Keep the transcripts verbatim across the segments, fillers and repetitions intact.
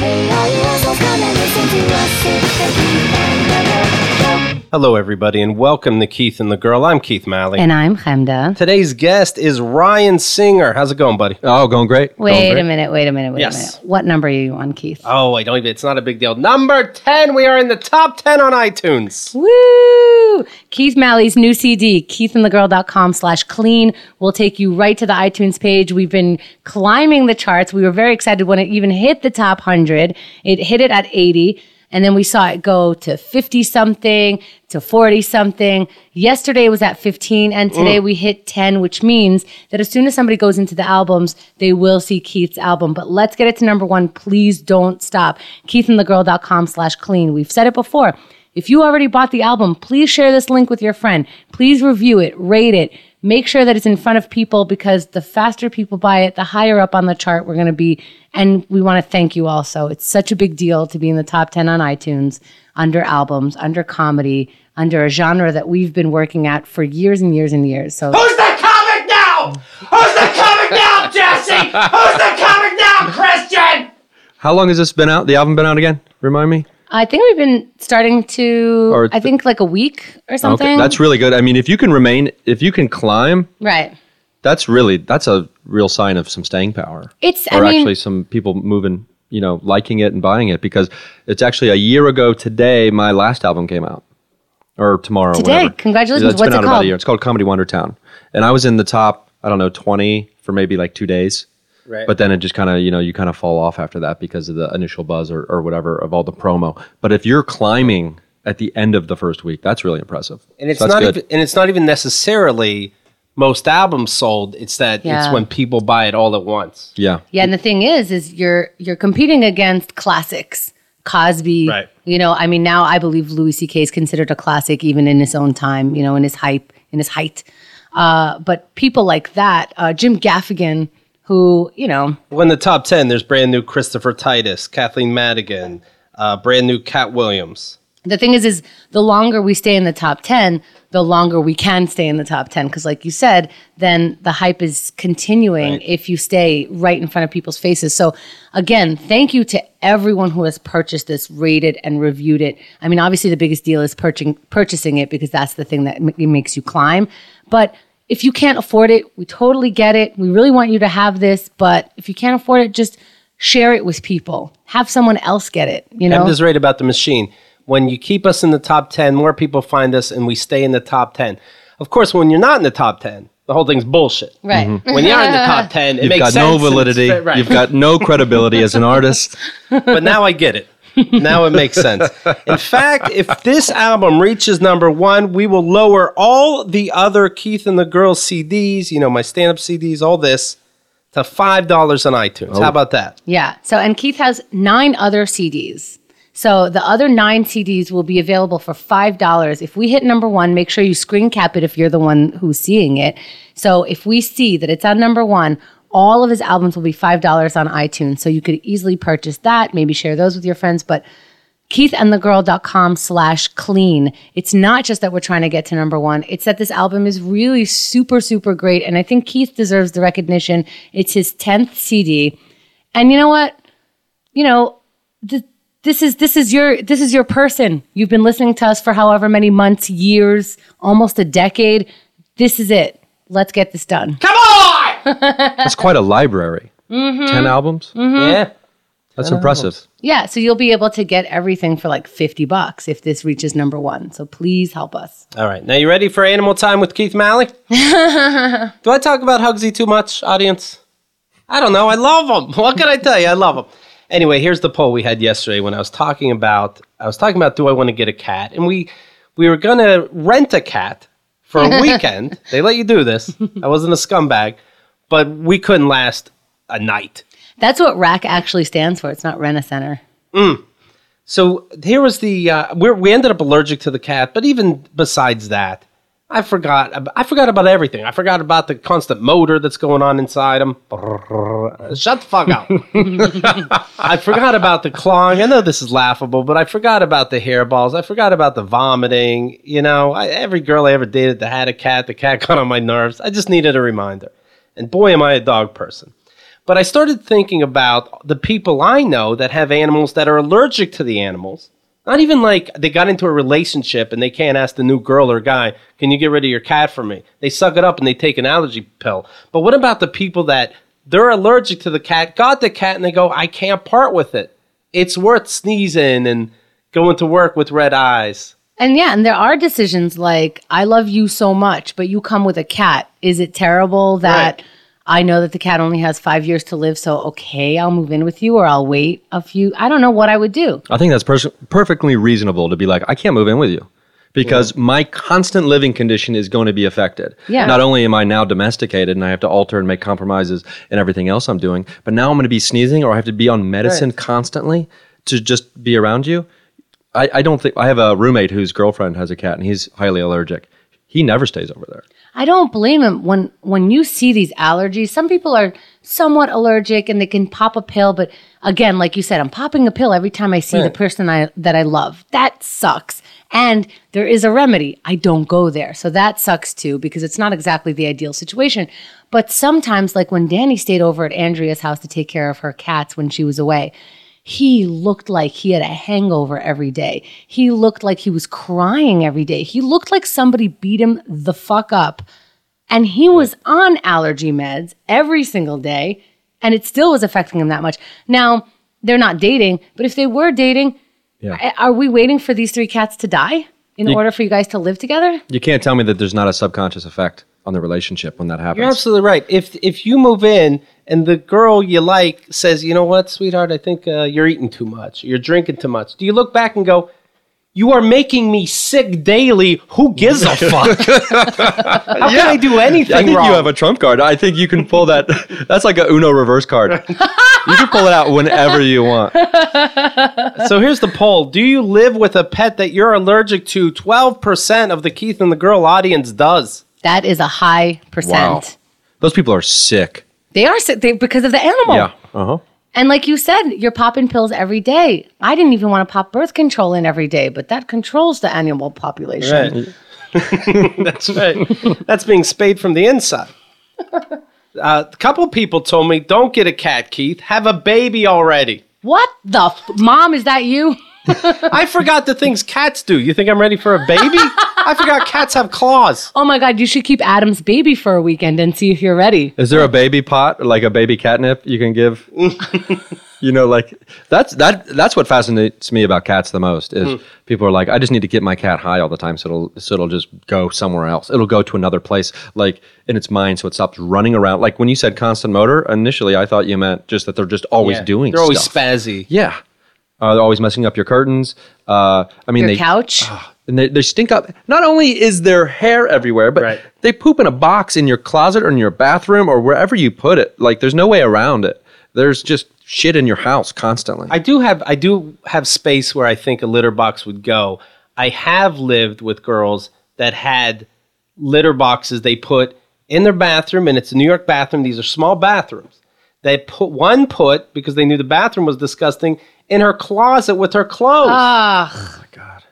Hey, all you assholes, come and listen to us. It's the Keith and the Girl Show. Hello, everybody, and welcome to Keith and the Girl. I'm Keith Malley. And I'm Chemda. Today's guest is Ryan Singer. How's it going, buddy? Oh, going great. Wait going great. a minute, wait a minute, wait Yes. a minute. What number are you on, Keith? Oh, I don't even, it's not a big deal. Number ten, we are in the top ten on iTunes. Woo! Keith Malley's new C D, keithandthegirl.com slash clean, will take you right to the iTunes page. We've been climbing the charts. We were very excited when it even hit the top one hundred. It hit it at eighty, and then we saw it go to fifty-something, to forty-something. Yesterday it was at fifteen, and today Mm. we hit ten, which means that as soon as somebody goes into the albums, they will see Keith's album. But let's get it to number one. Please don't stop. keithandthegirl.com slash clean. We've said it before. If you already bought the album, please share this link with your friend. Please review it, rate it. Make sure that it's in front of people, because the faster people buy it, the higher up on the chart we're going to be. And we want to thank you also. It's such a big deal to be in the top ten on iTunes, under albums, under comedy, under a genre that we've been working at for years and years and years. So Who's the comic now? Who's the comic now, Jesse? Who's the comic now, Christian? How long has this been out? The album been out again? Remind me. I think we've been starting to, Or I think like a week or something. Okay, that's really good. I mean, if you can remain, if you can climb, right. that's really, that's a real sign of some staying power. It's, or I mean, actually some people moving, you know, liking it and buying it, because it's actually a year ago today, my last album came out. Or tomorrow. Today. Whatever. Congratulations. It's What's been it out about called? a year. It's called Comedy Wonder Town. And I was in the top, I don't know, twenty for maybe like two days. Right. But then it just kind of, you know, you kind of fall off after that because of the initial buzz or, or whatever of all the promo. But if you're climbing at the end of the first week, that's really impressive. And it's So that's not good. even, and it's not even necessarily most albums sold. It's that Yeah. it's when people buy it all at once. Yeah. Yeah, and the thing is, is you're you're competing against classics. Cosby, Right. You know, I mean, now I believe Louis C K is considered a classic, even in his own time. You know, in his hype, in his height. Uh, but people like that, uh, Jim Gaffigan, who you know, When the top ten, there's brand new Christopher Titus, Kathleen Madigan, uh, brand new Cat Williams. the thing is, is the longer we stay in the top ten, the longer we can stay in the top ten. Because, like you said, then the hype is continuing Right. if you stay right in front of people's faces. So, again, thank you to everyone who has purchased this, rated and reviewed it. I mean, obviously, the biggest deal is purchasing purchasing it, because that's the thing that m- makes you climb. But if you can't afford it, we totally get it. We really want you to have this. But if you can't afford it, just share it with people. Have someone else get it. You know. I'm just right about the machine. When you keep us in the top ten, more people find us and we stay in the top ten. Of course, when you're not in the top ten, the whole thing's bullshit. Right. When you're in the top ten, it You've makes got sense. no and it's validity. fit- right. You've got no credibility as an artist. But now I get it. Now it makes sense. In fact, if this album reaches number one, we will lower all the other Keith and the Girl C Ds, you know, my stand-up C Ds, all this, to five dollars on iTunes. How about that? Yeah. So, and Keith has nine other C Ds. So the other nine C Ds will be available for five dollars. If we hit number one, make sure you screen cap it if you're the one who's seeing it. So if we see that it's on number one, all of his albums will be five dollars on iTunes. So you could easily purchase that, maybe share those with your friends. But keithandthegirl.com slash clean. It's not just that we're trying to get to number one. It's that this album is really super, super great. And I think Keith deserves the recognition. It's his tenth C D. And you know what? You know, the, this is this is your this is your person. You've been listening to us for however many months, years, almost a decade. This is it. Let's get this done. Come on! That's quite a library. Mm-hmm. Ten albums? Yeah. That's impressive. Yeah, so you'll be able to get everything for like fifty bucks if this reaches number one. So please help us. All right. Now, you ready for Animal Time with Keith Malley? Do I talk about Hugsy too much, audience? I don't know. I love him. What can I tell you? I love him. Anyway, here's the poll we had yesterday when I was talking about, I was talking about, do I want to get a cat? And we, we were going to rent a cat for a weekend. They let you do this. I wasn't a scumbag, but we couldn't last a night. That's what R A C actually stands for. It's not Rent-A-Center. So here was the, uh, we're, we ended up allergic to the cat, but even besides that, I forgot, ab- I forgot about everything. I forgot about the constant motor that's going on inside him. Shut the fuck up. I forgot about the clawing. I know this is laughable, but I forgot about the hairballs. I forgot about the vomiting. You know, I, every girl I ever dated that had a cat, the cat got on my nerves. I just needed a reminder. And boy, am I a dog person. But I started thinking about the people I know that have animals that are allergic to the animals. Not even like they got into a relationship and they can't ask the new girl or guy, can you get rid of your cat for me? They suck it up and they take an allergy pill. But what about the people that they're allergic to the cat, got the cat, and they go, I can't part with it. It's worth sneezing and going to work with red eyes. And yeah, and there are decisions like, I love you so much, but you come with a cat. Is it terrible that Right. I know that the cat only has five years to live, so okay, I'll move in with you or I'll wait a few. I don't know what I would do. I think that's pers- perfectly reasonable to be like, I can't move in with you because yeah. my constant living condition is going to be affected. Yeah. Not only am I now domesticated and I have to alter and make compromises in everything else I'm doing, but now I'm going to be sneezing or I have to be on medicine right. constantly to just be around you. I, I don't think, I have a roommate whose girlfriend has a cat and he's highly allergic. He never stays over there. I don't blame him. When when you see these allergies, some people are somewhat allergic and they can pop a pill. But again, like you said, I'm popping a pill every time I see right. the person I, that I love. That sucks. And there is a remedy. I don't go there. So that sucks too because it's not exactly the ideal situation. But sometimes, like when Danny stayed over at Andrea's house to take care of her cats when she was away, he looked like he had a hangover every day. He looked like he was crying every day. He looked like somebody beat him the fuck up. And he was on allergy meds every single day, and it still was affecting him that much. Now, they're not dating, but if they were dating, yeah. are we waiting for these three cats to die in you, order for you guys to live together? You can't tell me that there's not a subconscious effect on the relationship when that happens. You're absolutely right. If if you move in and the girl you like says, you know what, sweetheart, I think uh, you're eating too much, you're drinking too much, do you look back and go, you are making me sick daily. Who gives a fuck? How can I do anything I think wrong? You have a trump card. I think you can pull that. That's like a Uno reverse card. You can pull it out whenever you want. So here's the poll. Do you live with a pet that you're allergic to? twelve percent of the Keith and the Girl audience does. That is a high percent. Wow. Those people are sick. They are sick they, because of the animal. Yeah. Uh-huh. And like you said, you're popping pills every day. I didn't even want to pop birth control in every day, but that controls the animal population. Right. That's right. That's being spayed from the inside. Uh, a couple people told me, don't get a cat, Keith. Have a baby already. What the? F- Mom, is that you? I forgot the things cats do. You think I'm ready for a baby? I forgot cats have claws. Oh my God, you should keep Adam's baby for a weekend and see if you're ready. Is there a baby pot, like a baby catnip you can give? You know, like that's that. That's what fascinates me about cats the most is mm. people are like, I just need to get my cat high all the time, so it'll so it'll just go somewhere else. It'll go to another place, like in its mind, so it stops running around. Like when you said constant motor, initially I thought you meant just that they're just always yeah, doing. They're always stuff. spazzy. Yeah, uh, they're always messing up your curtains. Uh, I mean, your they couch. Uh, and they, they stink up. Not only is there hair everywhere, but right. they poop in a box in your closet or in your bathroom or wherever you put it. Like there's no way around it. There's just shit in your house constantly. I do have I do have space where I think a litter box would go. I have lived with girls that had litter boxes they put in their bathroom, and it's a New York bathroom. These are small bathrooms. They put one put, because they knew the bathroom was disgusting, in her closet with her clothes. Ah. Oh my God.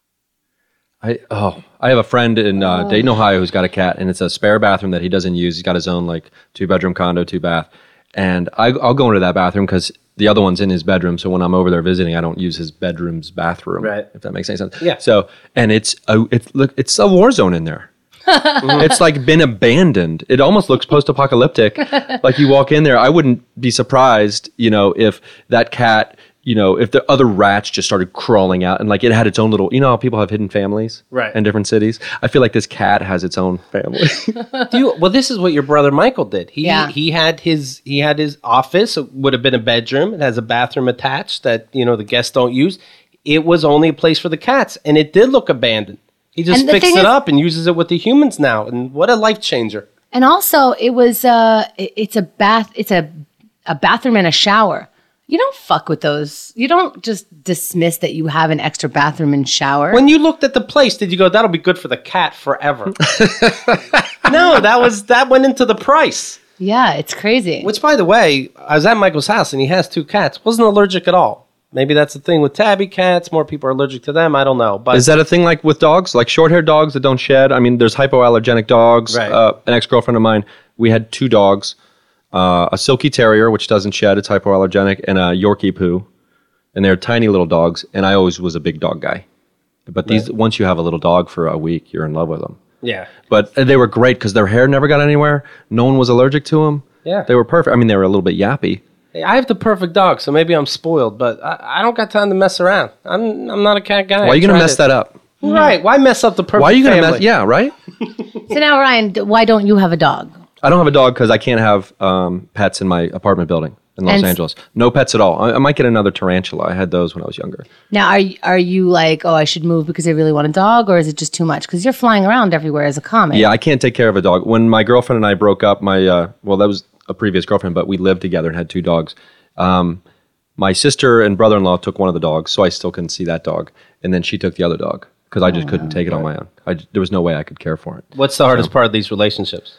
I oh I have a friend in uh, oh. Dayton, Ohio who's got a cat, and it's a spare bathroom that he doesn't use. He's got his own like two bedroom condo, two bath. And I, I'll go into that bathroom because the other one's in his bedroom. So when I'm over there visiting, I don't use his bedroom's bathroom. Right. If that makes any sense. Yeah. So, and it's a, it's, look, it's a war zone in there. It's like been abandoned. It almost looks post-apocalyptic. Like you walk in there, I wouldn't be surprised, you know, if that cat, you know, if the other rats just started crawling out and like it had its own little, you know how people have hidden families right. in different cities? I feel like this cat has its own family. Do you, well, this is what your brother Michael did. He yeah. he had his he had his office. It would have been a bedroom. It has a bathroom attached that, you know, the guests don't use. It was only a place for the cats, and it did look abandoned. He just fixed it is, up and uses it with the humans now, and what a life changer. And also, it was uh, it, it's a bath. It's a a bathroom and a shower. You don't fuck with those. You don't just dismiss that you have an extra bathroom and shower. When you looked at the place, did you go, that'll be good for the cat forever? No, that was that went into the price. Yeah, it's crazy. Which, by the way, I was at Michael's house and he has two cats. Wasn't allergic at all. Maybe that's the thing with tabby cats. More people are allergic to them. I don't know. But is that a thing like with dogs? Like short-haired dogs that don't shed? I mean, there's hypoallergenic dogs. Right. Uh, an ex-girlfriend of mine, we had two dogs. uh, a Silky Terrier, which doesn't shed, it's hypoallergenic, and a Yorkie Poo. And they're tiny little dogs, and I always was a big dog guy. But these, once you have a little dog for a week, you're in love with them. Yeah. But they were great because their hair never got anywhere. No one was allergic to them. Yeah. They were perfect. I mean, they were a little bit yappy. Hey, I have the perfect dog, so maybe I'm spoiled, but I, I don't got time to mess around. I'm I'm not a cat guy. Why are you I going to tried mess it. that up? Right. Why mess up the perfect Why are you going to family? mess? Yeah, right? So now, Ryan, d- why don't you have a dog? I don't have a dog because I can't have um, pets in my apartment building in Los And s- Angeles. No pets at all. I, I might get another tarantula. I had those when I was younger. Now, are y- are you like, oh, I should move because I really want a dog, or is it just too much? Because you're flying around everywhere as a comic. Yeah, I can't take care of a dog. When my girlfriend and I broke up, my uh, well, that was a previous girlfriend, but we lived together and had two dogs. Um, my sister and brother-in-law took one of the dogs, so I still couldn't see that dog. And then she took the other dog because I just couldn't take it on my own. I, j- there was no way I could care for it. What's the hardest part of these relationships?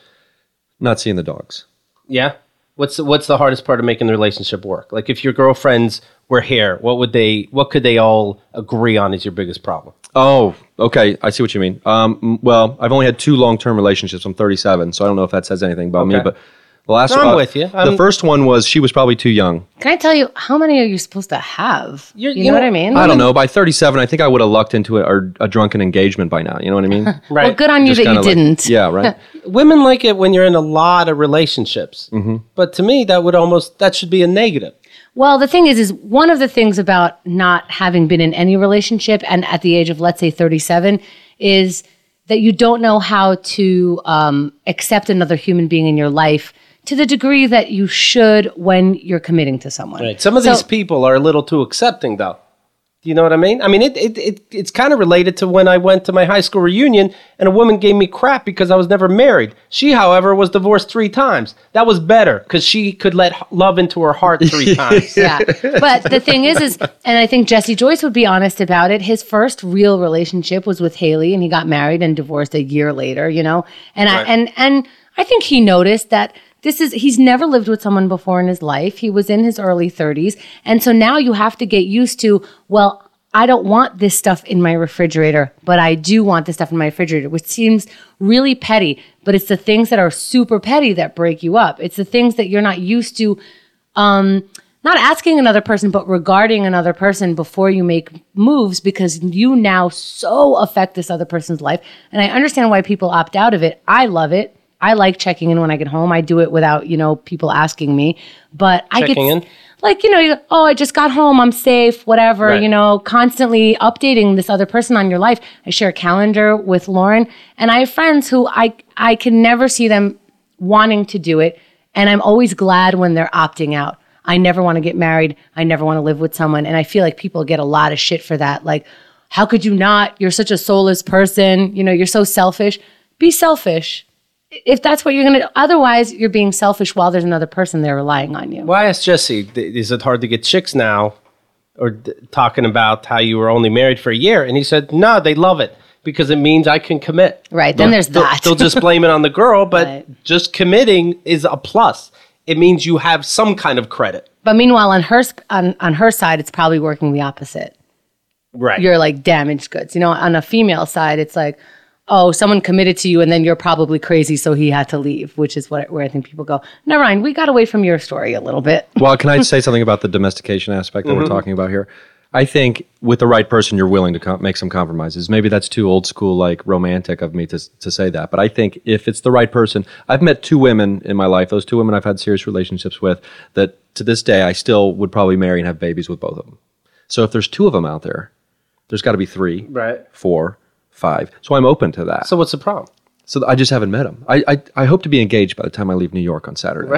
Not seeing the dogs. Yeah. What's the, what's the hardest part of making the relationship work? Like if your girlfriends were here, what would they? What could they all agree on is your biggest problem? Oh, okay. I see what you mean. Um, m- well, I've only had two long-term relationships. I'm thirty-seven, so I don't know if that says anything about me. Okay. But the last No, I'm one, with you. the I'm- first one was she was probably too young. Can I tell you how many are you supposed to have? You're- you you know know- what I mean? I don't know. By thirty-seven, I think I would have lucked into a, or a drunken engagement by now. You know what I mean? Right. Well, good on you Just that you kinda like- didn't. yeah, right. Women like it when you're in a lot of relationships, mm-hmm. but to me, that would almost that should be a negative. Well, the thing is, is one of the things about not having been in any relationship and at the age of, let's say, thirty-seven, is that you don't know how to um, accept another human being in your life to the degree that you should when you're committing to someone. Right. Some of So- these people are a little too accepting, though. Do you know what I mean? I mean, it, it, it it's kind of related to when I went to my high school reunion and a woman gave me crap because I was never married. She, however, was divorced three times. That was better because she could let h- love into her heart three times. Yeah. But the thing is, is, and I think Jesse Joyce would be honest about it. His first real relationship was with Haley, and he got married and divorced a year later, you know? And I, and, and I think he noticed that this is, he's never lived with someone before in his life. He was in his early thirties. And so now you have to get used to, well, I don't want this stuff in my refrigerator, but I do want this stuff in my refrigerator, which seems really petty, but it's the things that are super petty that break you up. It's the things that you're not used to, um, not asking another person, but regarding another person before you make moves because you now so affect this other person's life. And I understand why people opt out of it. I love it. I like checking in when I get home. I do it without, you know, people asking me. But I Checking get in? like, you know, you, oh, I just got home. I'm safe, whatever, Right. you know, constantly updating this other person on your life. I share a calendar with Lauren, and I have friends who I I can never see them wanting to do it. And I'm always glad when they're opting out. I never want to get married. I never want to live with someone. And I feel like people get a lot of shit for that. Like, how could you not? You're such a soulless person. You know, you're so selfish. Be selfish. If that's what you're going to do. Otherwise, you're being selfish while there's another person there relying on you. Well, I asked Jesse, th- is it hard to get chicks now? Or d- talking about how you were only married for a year. And he said, no, they love it because it means I can commit. Right. Then there's They'll, that. they'll just blame it on the girl, but Right. just committing is a plus. It means you have some kind of credit. But meanwhile, on her sp- on, on her side, it's probably working the opposite. Right. You're like damaged goods. You know, on a female side, it's like, oh, someone committed to you, and then you're probably crazy, so he had to leave, which is what where I think people go. Never mind, we got away from your story a little bit. Well, can I say something about the domestication aspect that we're talking about here? I think with the right person, you're willing to com- make some compromises. Maybe that's too old school, like romantic of me to to say that. But I think if it's the right person, I've met two women in my life. Those two women I've had serious relationships with. That to this day, I still would probably marry and have babies with both of them. So if there's two of them out there, there's got to be three, Right. four, five. So I'm open to that. So what's the problem? So I just haven't met him. I, I I hope to be engaged by the time I leave New York on Saturday.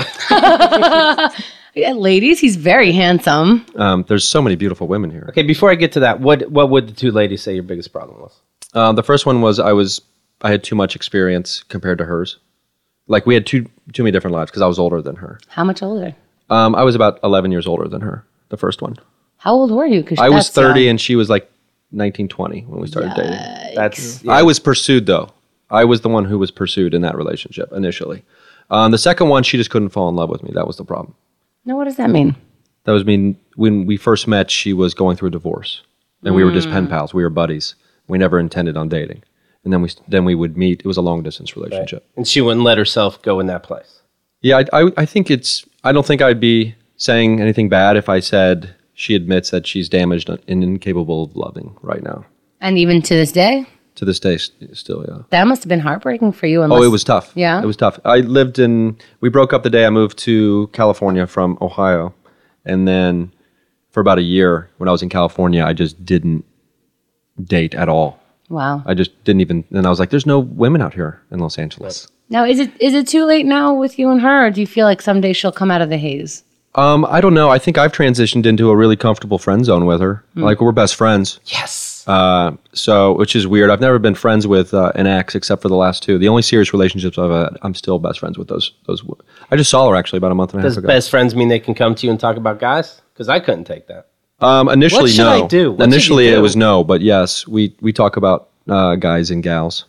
Yeah, ladies, he's very handsome. Um, there's so many beautiful women here. Okay, before I get to that, what what would the two ladies say your biggest problem was? Um, the first one was I was I had too much experience compared to hers. Like we had too too many different lives because I was older than her. How much older? Um, I was about eleven years older than her. The first one. How old were you? 'Cause I was that's young. thirty and she was like nineteen, twenty when we started dating. That's I was pursued though. I was the one who was pursued in that relationship initially. Um, the second one, she just couldn't fall in love with me. That was the problem. No, what does that mean? That was mean when we first met. She was going through a divorce, and we were just pen pals. We were buddies. We never intended on dating, and then we then we would meet. It was a long distance relationship. and she wouldn't let herself go in that place. Yeah, I, I, I think it's. I don't think I'd be saying anything bad if I said she admits that she's damaged and incapable of loving right now. And even to this day, To this day, st- still, yeah. that must have been heartbreaking for you. Unless, Oh, it was tough. Yeah? It was tough. I lived in, we broke up the day I moved to California from Ohio. And then for about a year when I was in California, I just didn't date at all. Wow. I just didn't even, and I was like, there's no women out here in Los Angeles. Now, is it is it too late now with you and her, or do you feel like someday she'll come out of the haze? Um, I don't know. I think I've transitioned into a really comfortable friend zone with her. Like, we're best friends. Yes. Uh, so, which is weird. I've never been friends with uh, an ex except for the last two. The only serious relationships I've had, I'm still best friends with those. Those. I just saw her actually about a month and a half Does ago. best friends mean they can come to you and talk about guys? Because I couldn't take that. Um, initially, What should no. I do? What should initially, you it do? was no, but yes, we we talk about uh, guys and gals.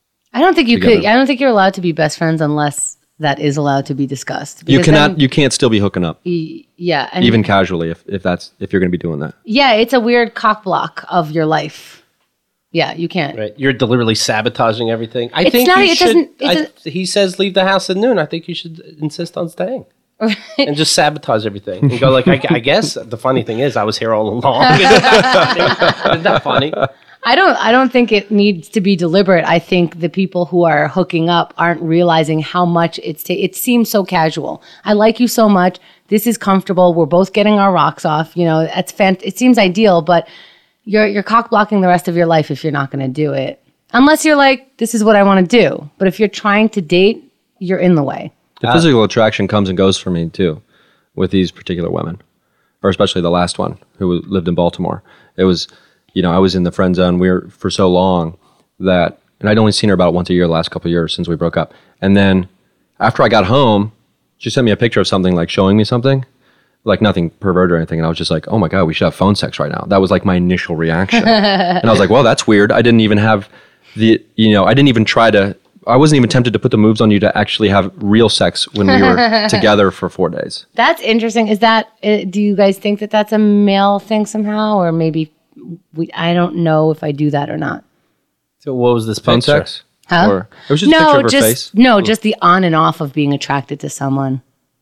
I don't think you Together. could. I don't think you're allowed to be best friends unless that is allowed to be discussed. You Because cannot. then- you can't still be hooking up, y- yeah, and even casually, if if that's if you're going to be doing that. yeah, it's a weird cock block of your life. Yeah, you can't. Right, you're deliberately sabotaging everything. I It's think not- you it should. doesn't- it I, he says leave the house at noon. I think you should insist on staying and just sabotage everything and go like. I, I guess the funny thing is, I was here all along. Isn't that, isn't that funny? I don't I don't think it needs to be deliberate. I think the people who are hooking up aren't realizing how much it's ta- it seems so casual. I like you so much. This is comfortable. We're both getting our rocks off. You know, that's fant- it seems ideal, but you're you're cock blocking the rest of your life if you're not going to do it. Unless you're like, this is what I want to do. But if you're trying to date, you're in the way. The physical attraction comes and goes for me too, with these particular women, or especially the last one who lived in Baltimore. It was, you know, I was in the friend zone. We were for so long that, and I'd only seen her about once a year the last couple of years since we broke up. And then after I got home, she sent me a picture of something, like showing me something, like nothing perverted or anything. And I was just like, oh my God, we should have phone sex right now. That was like my initial reaction. And I was like, well, that's weird. I didn't even have the, you know, I didn't even try to, I wasn't even tempted to put the moves on you to actually have real sex when we were together for four days. That's interesting. Is that uh, do you guys think that that's a male thing somehow, or maybe we, I don't know if I do that or not. So what was this Phone picture? sex? Huh? Or, it was just a no, picture of her just face. no, just the on and off of being attracted to someone.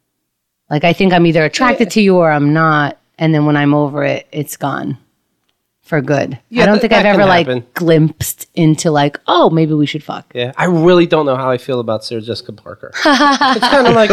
Like I think I'm either attracted to you or I'm not, and then when I'm over it, it's gone for good. Yeah, I don't th- think that I've can ever like happen. glimpsed into like, oh, maybe we should fuck. Yeah, I really don't know how I feel about Sarah Jessica Parker. It's kind of like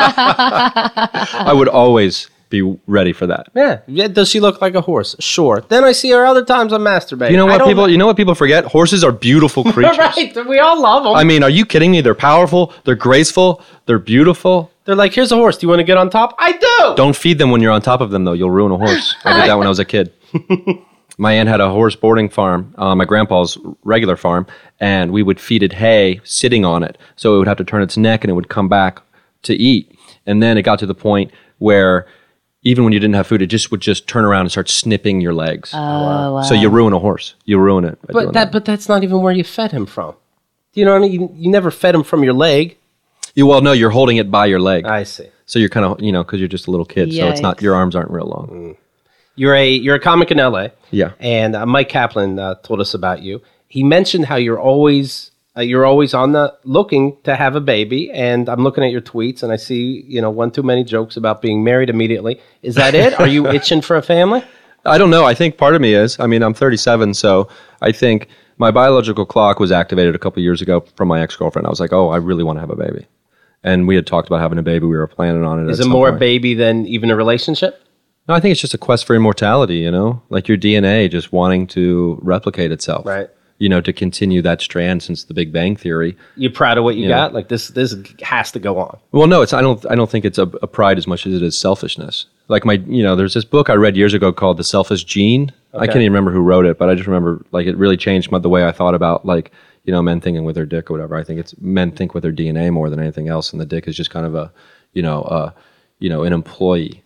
that. I would always be ready for that. Yeah. yeah. Does she look like a horse? Sure. Then I see her other times on masturbate. You know I what don't- people? You know what people forget? Horses are beautiful creatures. Right. We all love them. I mean, are you kidding me? They're powerful. They're graceful. They're beautiful. They're like, here's a horse. Do you want to get on top? I do. Don't feed them when you're on top of them, though. You'll ruin a horse. I did that when I was a kid. My aunt had a horse boarding farm, uh, my grandpa's regular farm, and we would feed it hay sitting on it. So it would have to turn its neck and it would come back to eat. And then it got to the point where even when you didn't have food, it just would just turn around and start snipping your legs. Oh, wow. So you ruin a horse. You ruin it. by But doing that, but that's not even where you fed him from. Do you know what I mean? You, you never fed him from your leg. You, well, no, you're holding it by your leg. I see. So you're kind of, you know, because you're just a little kid. So it's not, Yikes. your arms aren't real long. You're a you're a comic in L A. Yeah. And uh, Mike Kaplan uh, told us about you. He mentioned how you're always uh, you're always on the looking to have a baby. And I'm looking at your tweets, and I see you know one too many jokes about being married immediately. Is that it? Are you itching for a family? I don't know. I think part of me is. I mean, I'm thirty-seven, so I think my biological clock was activated a couple years ago from my ex-girlfriend. I was like, oh, I really want to have a baby. And we had talked about having a baby. We were planning on it. Is at it some more point. baby than even a relationship? No, I think it's just a quest for immortality, you know? Like your D N A just wanting to replicate itself. Right. You know, to continue that strand since the Big Bang Theory. You proud of what you Yeah. got? Like this this has to go on. Well, no, it's I don't I don't think it's a, a pride as much as it is selfishness. Like my, you know, there's this book I read years ago called The Selfish Gene. I Okay. can't even remember who wrote it, but I just remember like it really changed my, the way I thought about like, you know, men thinking with their dick or whatever. I think it's men think with their D N A more than anything else, and the dick is just kind of a, you know, uh, you know, an employee.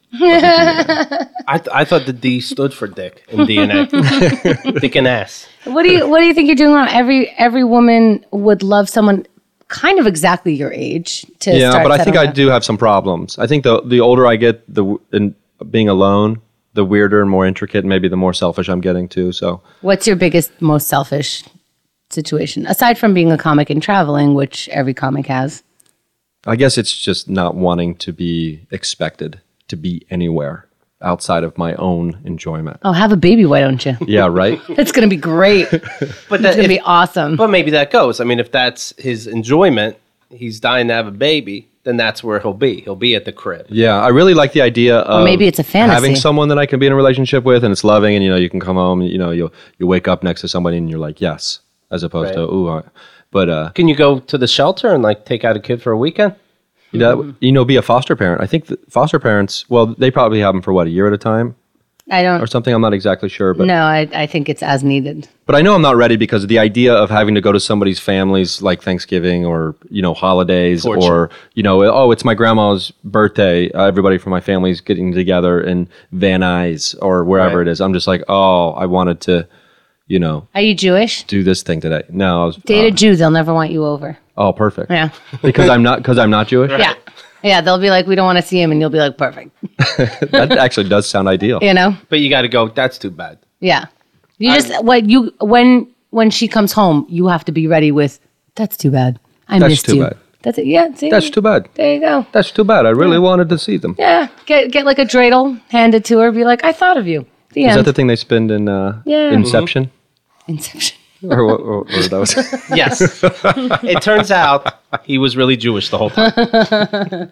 I th- I thought the D stood for dick in D N A. Dick and ass. What do you What do you think you're doing wrong? Every every woman would love someone kind of exactly your age to Yeah, start but I think I settling do have some problems. I think the the older I get, the w- in being alone, the weirder and more intricate, and maybe the more selfish I'm getting too. So What's your biggest, most selfish situation aside from being a comic and traveling, which every comic has? I guess it's just not wanting to be expected to be anywhere outside of my own enjoyment. Oh, have a baby, why don't you? Yeah, right? It's going to be great. But It's that, going to if- be awesome. but maybe that goes. I mean, if that's his enjoyment, he's dying to have a baby, then that's where he'll be. He'll be at the crib. Yeah, I really like the idea of maybe it's a fantasy. having someone that I can be in a relationship with, and it's loving, and you know, you can come home, and, you know, you you wake up next to somebody, and you're like, yes, as opposed to Right. ooh. I, but uh, Can you go to the shelter and like take out a kid for a weekend? you know, you know, be a foster parent. I think that foster parents, well, they probably have them for what, a year at a time I or don't something. I'm not exactly sure, but No, I, I think it's as needed. but I know I'm not ready because the idea of having to go to somebody's families like Thanksgiving or, you know, holidays Torture. or, you know, oh, it's my grandma's birthday. Uh, everybody from my family's getting together in Van Nuys or wherever Right. it is. I'm just like, oh, I wanted to, you know, Are you Jewish? do this thing today. No, I was, Date a uh, Jew, they'll never want you over. oh, perfect. Yeah. Because I'm not, because I'm not Jewish. Yeah. Yeah, they'll be like, we don't want to see him. And you'll be like, perfect. That actually does sound ideal. You know? But you got to go, that's too bad. Yeah. You just, what you, when, when she comes home, you have to be ready with, that's too bad. I That's missed too you. bad. That's it. Yeah. See? That's too bad. There you go. That's too bad. I really wanted to see them. Yeah. Get, get like a dreidel, hand it to her, be like, I thought of you. The Is end. that the thing they spend in uh, Yeah. Inception? Inception. Or what, or, or that was Yes. It turns out he was really Jewish the whole time.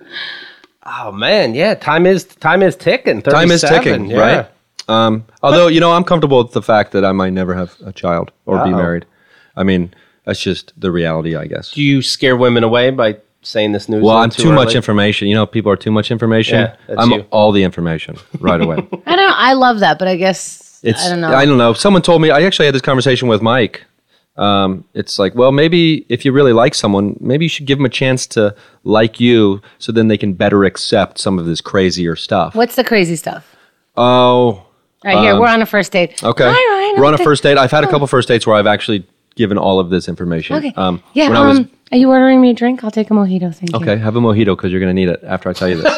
Oh man, yeah. Time is time is ticking. Time is thirty-seven, ticking, yeah. right? Um, although, you know, I'm comfortable with the fact that I might never have a child or be Uh-oh. married. I mean, that's just the reality, I guess. Do you scare women away by saying this news? Well, a I'm little too much early? information. You know, people are too much information. Yeah, that's I'm you. all the information right away. I don't know. I love that, but I guess, It's I don't know. I don't know. Someone told me, I actually had this conversation with Mike. Um, it's like, well, maybe if you really like someone, maybe you should give them a chance to like you so then they can better accept some of this crazier stuff. What's the crazy stuff? Oh, All right, here, we're on a first date. okay. Hi, Ryan. We're on a Okay. first date. I've had a couple first dates where I've actually given all of this information. Okay. Um, yeah, when um, I was, are you ordering me a drink? I'll take a mojito, thank you. okay, have a mojito because you're going to need it after I tell you this.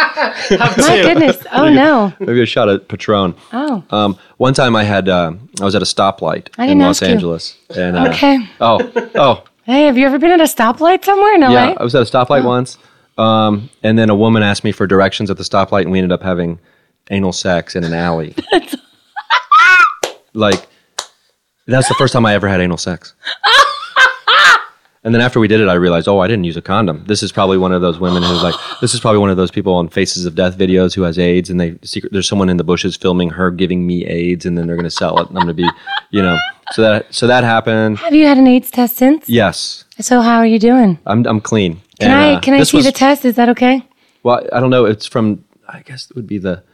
My goodness. Oh, no. Maybe a shot at Patron. Oh. Um, one time I had, uh, I was at a stoplight I in didn't Los ask you. Angeles. And, uh, Okay. Oh, oh, Hey, have you ever been at a stoplight somewhere? No yeah. way. I was at a stoplight once. Um, and then a woman asked me for directions at the stoplight, and we ended up having anal sex in an alley. Like, that's the first time I ever had anal sex. And then after we did it, I realized, oh, I didn't use a condom. This is probably one of those women who's like, this is probably one of those people on Faces of Death videos who has AIDS, and they secret. There's someone in the bushes filming her giving me AIDS, and then they're going to sell it, and I'm going to be, you know. So that so that happened. Have you had an AIDS test since? Yes, So how are you doing? I'm I'm clean. Can And, I uh, can I this see was- the test? Is that okay? Well, I don't know. It's from, I guess it would be the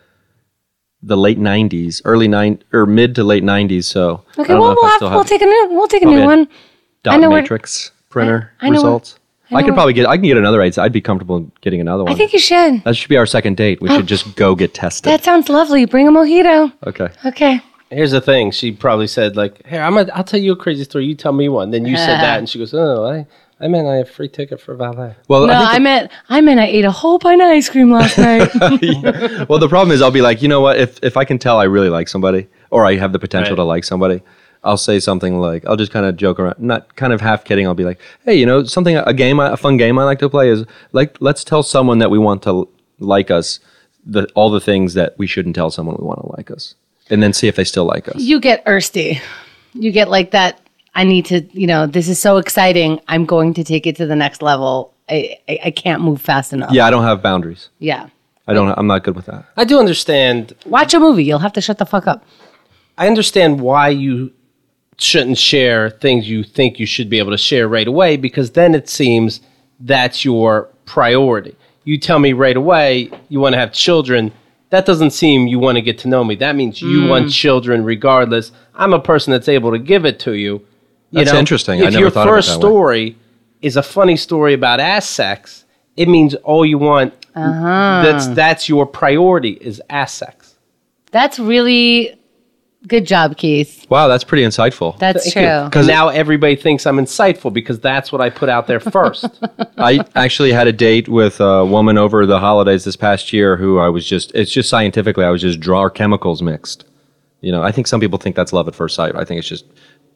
the late nineties, early nine or mid to late nineties. So I Okay, don't know well if we'll I have, still we'll have take a new we'll take a new Okay. one. I dot know where- matrix printer I- I know where- results. I I, know could where- probably get. I can get another AIDS. I'd be comfortable getting another one. I think you should. that should be our second date. We should just go get tested. That sounds lovely. Bring a mojito. okay. Okay. Here's the thing. She probably said like, "Here, I'm gonna, I'll tell you a crazy story. You tell me one." Then you said that, and she goes, "Oh, I, I meant I have free ticket for valet." Well, No, I think I meant I meant I ate a whole pint of ice cream last night. the, well, the problem is I'll be like, you know what? If if I can tell I really like somebody, or I have the potential Right. to like somebody, I'll say something like, I'll just kind of joke around, not kind of half kidding. I'll be like, hey, you know, something, a game, a fun game I like to play is like, let's tell someone that we want to like us, the all the things that we shouldn't tell someone we want to like us, and then see if they still like us. You get thirsty. You get like that. I need to, you know, this is so exciting. I'm going to take it to the next level. I, I, I can't move fast enough. Yeah, I don't have boundaries. Yeah. I don't. I'm not good with that. I do understand. Watch a movie. You'll have to shut the fuck up. I understand why you shouldn't share things you think you should be able to share right away, because then it seems that's your priority. You tell me right away you want to have children. That doesn't seem you want to get to know me. That means you Mm. want children regardless. I'm a person that's able to give it to you. You That's interesting. If I never your thought of it first that way. story is a funny story about ass sex, it means all you want. Uh-huh. That's that's your priority is ass sex. That's really good job, Keith. Wow, that's pretty insightful. That's Thank true. you. 'Cause now everybody thinks I'm insightful because that's what I put out there first. I actually had a date with a woman over the holidays this past year who I was just, it's just scientifically, I was just draw our chemicals mixed. You know, I think some people think that's love at first sight. I think it's just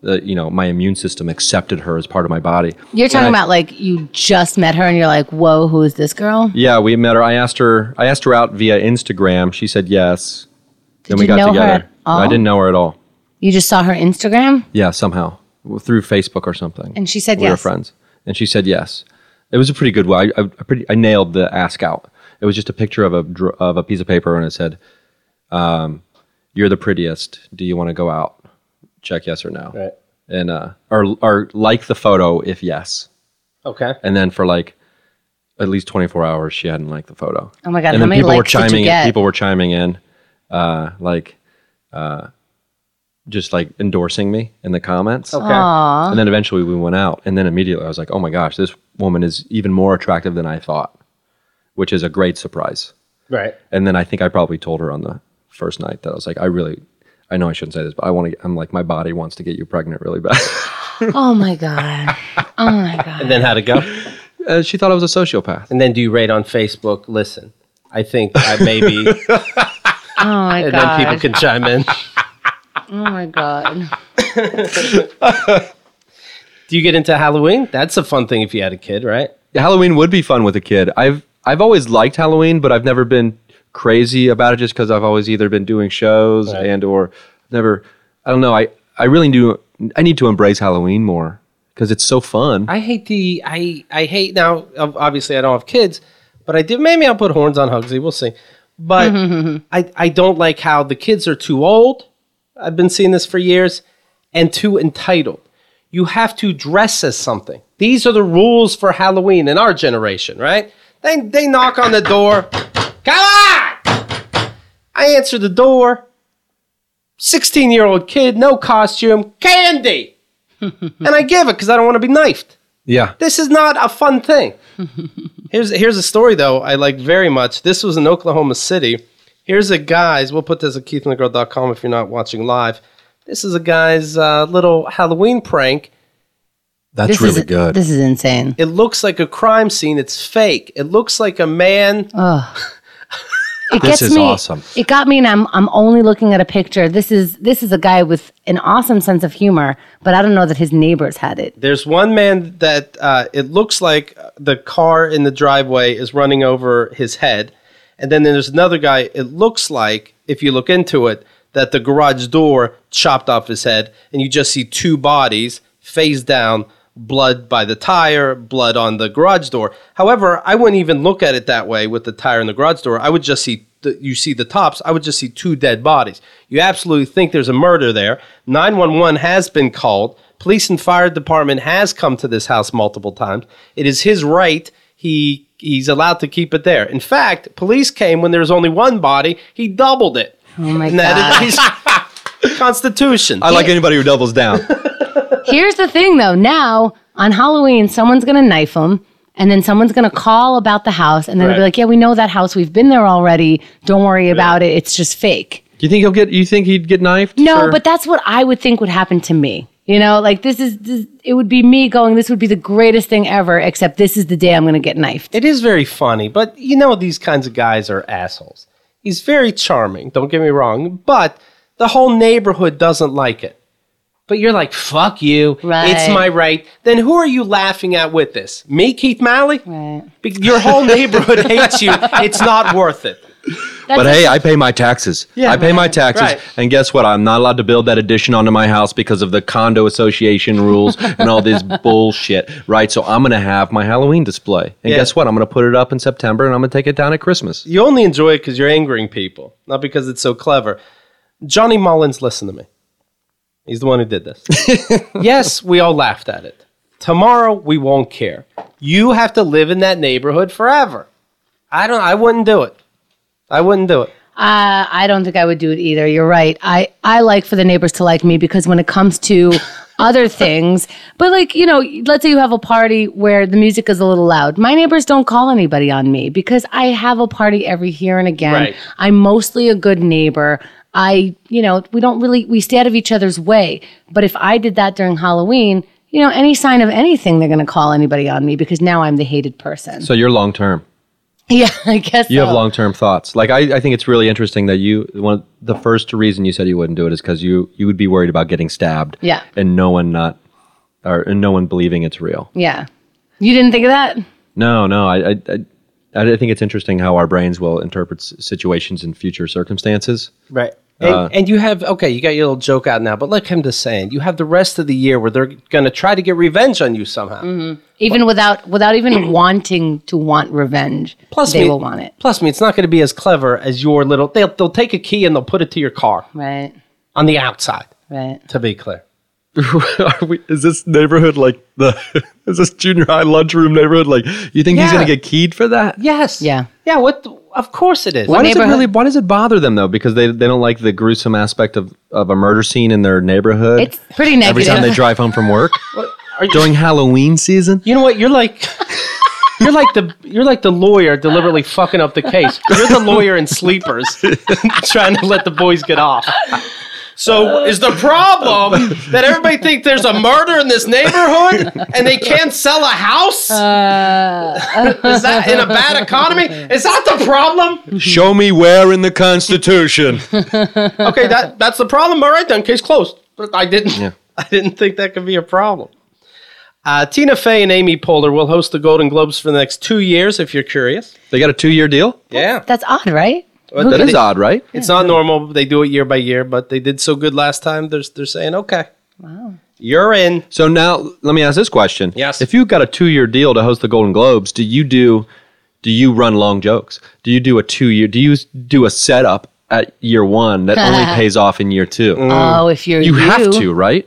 uh, you know, my immune system accepted her as part of my body. You're talking And I- about like you just met her and you're like, whoa, who is this girl? Yeah, we met her. I asked her. I asked her out via Instagram. She said yes. Did then we you got know her together. at all? I didn't know her at all. You just saw her Instagram Yeah, somehow through Facebook or something. and she said we were yes. friends, and she said yes. It was a pretty good one. I, I, I pretty. I nailed the ask out. It was just a picture of a dr- of a piece of paper, and it said, um, "You're the prettiest. Do you want to go out? Check yes or no." Right. And uh, or or like the photo if yes. Okay. And then for like at least twenty-four hours, she hadn't liked the photo. Oh my God, And how then many people were likes did you chiming. get? People were chiming in, uh, like, uh, just like endorsing me in the comments. Okay. Aw. And then eventually we went out, and then immediately I was like, "Oh my gosh, this woman is even more attractive than I thought," which is a great surprise. Right. And then I think I probably told her on the first night that I was like, "I really, I know I shouldn't say this, but I want to. I'm like, my body wants to get you pregnant really bad." Oh my God. Oh my God. And then how'd it go? uh, she thought I was a sociopath. And then do you rate on Facebook? Listen, I think I maybe, Oh my and God. then people can chime in. Oh my God. Do you get into Halloween? That's a fun thing if you had a kid, right? Halloween would be fun with a kid. I've I've always liked Halloween, but I've never been crazy about it just because I've always either been doing shows Right. and or never. I don't know. I I really do. I need to embrace Halloween more because it's so fun. I hate the I I hate now. ob- Obviously, I don't have kids, but I did. Maybe I'll put horns on Hugsy. We'll see. But I I don't like how the kids are too old. I've been seeing this for years, and too entitled. You have to dress as something. These are the rules for Halloween in our generation, right? They they knock on the door. Come on! I answer the door. sixteen-year-old kid, no costume, candy. And I give it because I don't want to be knifed. yeah. This is not a fun thing. Here's here's a story though I like very much. This was in Oklahoma City. Here's a guy's. We'll put this at keith and the girl dot com if you're not watching live. This is a guy's uh, little Halloween prank. That's This really is, good. This is insane. It looks like a crime scene. It's fake. It looks like a man. It This gets is me, awesome. It got me, and I'm I'm only looking at a picture. This is this is a guy with an awesome sense of humor, but I don't know that his neighbors had it. There's one man that uh, it looks like the car in the driveway is running over his head. And then there's another guy, it looks like, if you look into it, that the garage door chopped off his head. And you just see two bodies face down, blood by the tire, blood on the garage door. However, I wouldn't even look at it that way with the tire and the garage door. I would just see, the, you see the tops, I would just see two dead bodies. You absolutely think there's a murder there. nine one one has been called. Police and fire department has come to this house multiple times. It is his right. He he's allowed to keep it there. In fact, police came when there was only one body. He doubled it. Oh my And that God. is his Constitution. I like anybody who doubles down. Here's the thing, though. Now, on Halloween, someone's going to knife him, and then someone's going to call about the house, and then they'll be Right. like, yeah, we know that house. We've been there already. Don't worry about it. It's just fake. Do you think he'll get? You think he'd get knifed? No, for- but that's what I would think would happen to me. You know, like this is, this, it would be me going, this would be the greatest thing ever, except this is the day I'm going to get knifed. It is very funny, but you know these kinds of guys are assholes. He's very charming, don't get me wrong, but the whole neighborhood doesn't like it. But you're like, fuck you. Right. It's my right. Then who are you laughing at with this? Me, Keith Malley? Right. Be- Your whole neighborhood hates you. It's not worth it. But hey, I pay my taxes. Yeah, I pay my taxes. right. And guess what? I'm not allowed to build that addition onto my house because of the condo association rules and all this bullshit, right? So I'm going to have my Halloween display. And Yeah. guess what? I'm going to put it up in September and I'm going to take it down at Christmas. You only enjoy it because you're angering people, not because it's so clever. Johnny Mullins, listen to me. He's the one who did this. Yes, we all laughed at it. Tomorrow, we won't care. You have to live in that neighborhood forever. I don't. I wouldn't do it. I wouldn't do it. Uh, I don't think I would do it either. You're right. I, I like for the neighbors to like me because when it comes to other things, but like, you know, let's say you have a party where the music is a little loud. My neighbors don't call anybody on me because I have a party every here and again. Right. I'm mostly a good neighbor. I, you know, we don't really, we stay out of each other's way. But if I did that during Halloween, you know, any sign of anything, they're going to call anybody on me because now I'm the hated person. So you're long term. Yeah, I guess You so. have long-term thoughts. Like I, I think it's really interesting that you one of the first reason you said you wouldn't do it is because you you would be worried about getting stabbed. Yeah. And no one not, or and no one believing it's real. Yeah. You didn't think of that? No, no. I I I, I think it's interesting how our brains will interpret s- situations in future circumstances. Right. And, Uh, and you have, okay, you got your little joke out now, but like him just saying, you have the rest of the year where they're going to try to get revenge on you somehow. Even without without even wanting to want revenge, Plus, they me, will want it. Plus, me, it's not going to be as clever as your little, they'll, they'll take a key and they'll put it to your car Right, on the outside, right. to be clear. Are we, is this neighborhood like the? Is this junior high lunchroom neighborhood like? You think he's Yeah. going to get keyed for that? Yes. Yeah. Yeah, what, the- of course it is. Why does it neighborhood- really? Why does it bother them though? Because they they don't like the gruesome aspect of, of a murder scene in their neighborhood. It's pretty negative. Every time they drive home from work Are you, during Halloween season. you know what? You're like... You're like the you're like the lawyer deliberately fucking up the case. You're the lawyer in Sleepers, trying to let the boys get off. So is the problem that everybody thinks there's a murder in this neighborhood and they can't sell a house? is that in a bad economy? Is that the problem? Show me where in the Constitution. Okay, that that's the problem. All right then, case closed. But I didn't Yeah. I didn't think that could be a problem. Uh, Tina Fey and Amy Poehler will host the Golden Globes for the next two years, if you're curious. They got a two-year deal. Yeah. That's odd, right? Well, That they- is odd, right? It's not normal. They do it year by year, but they did so good last time. They're, they're saying, okay, Wow. you're in. So now let me ask this question. Yes. If you got a two-year deal to host the Golden Globes, do you do do you run long jokes? Do you do a two-year do you do a setup at year one that only pays off in year two? Oh, if you're You you, have to, right?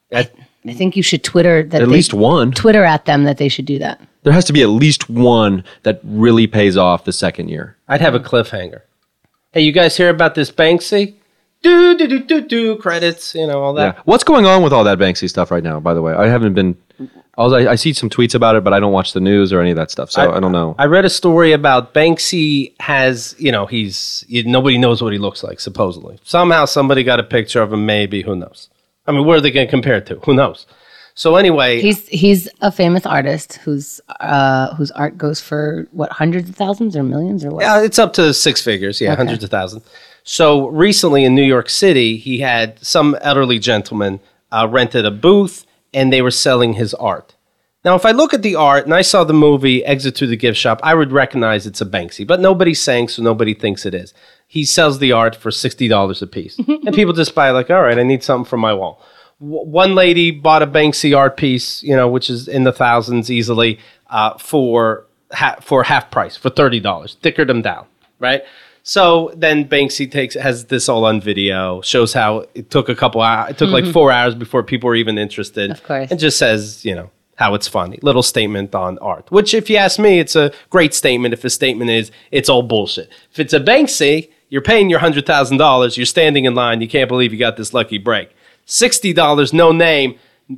I think you should Twitter that At they, least one. Twitter at them that they should do that. There has to be at least one that really pays off the second year. I'd have a cliffhanger. Hey, you guys hear about this Banksy? Do, do, do, do, do, credits, you know, all that. Yeah. What's going on with all that Banksy stuff right now, by the way? I haven't been I, I see some tweets about it, but I don't watch the news or any of that stuff, so I, I don't know. I read a story about Banksy has, you know, he's, you, nobody knows what he looks like, supposedly. Somehow somebody got a picture of him, maybe, who knows? I mean, where are they going to compare it to? Who knows? So anyway, He's he's a famous artist whose uh, whose art goes for what, hundreds of thousands or millions or what? yeah, it's up to six figures, yeah, hundreds of thousands. So recently in New York City, he had some elderly gentleman uh, rented a booth, and they were selling his art. Now, if I look at the art, and I saw the movie Exit to the Gift Shop, I would recognize it's a Banksy, but nobody's saying, so nobody thinks it is. He sells the art for sixty dollars a piece, and people just buy like, all right, I need something for my wall. W- one lady bought a Banksy art piece, you know, which is in the thousands easily, uh, for ha- for half price, for thirty dollars. Dickered them down, right? So then Banksy takes has this all on video, shows how it took a couple hours, it took like four hours before people were even interested. Of course. And just says, you know, how it's funny. Little statement on art, which if you ask me, it's a great statement if the statement is, it's all bullshit. If it's a Banksy, you're paying your one hundred thousand dollars, you're standing in line, you can't believe you got this lucky break. sixty dollars, no name,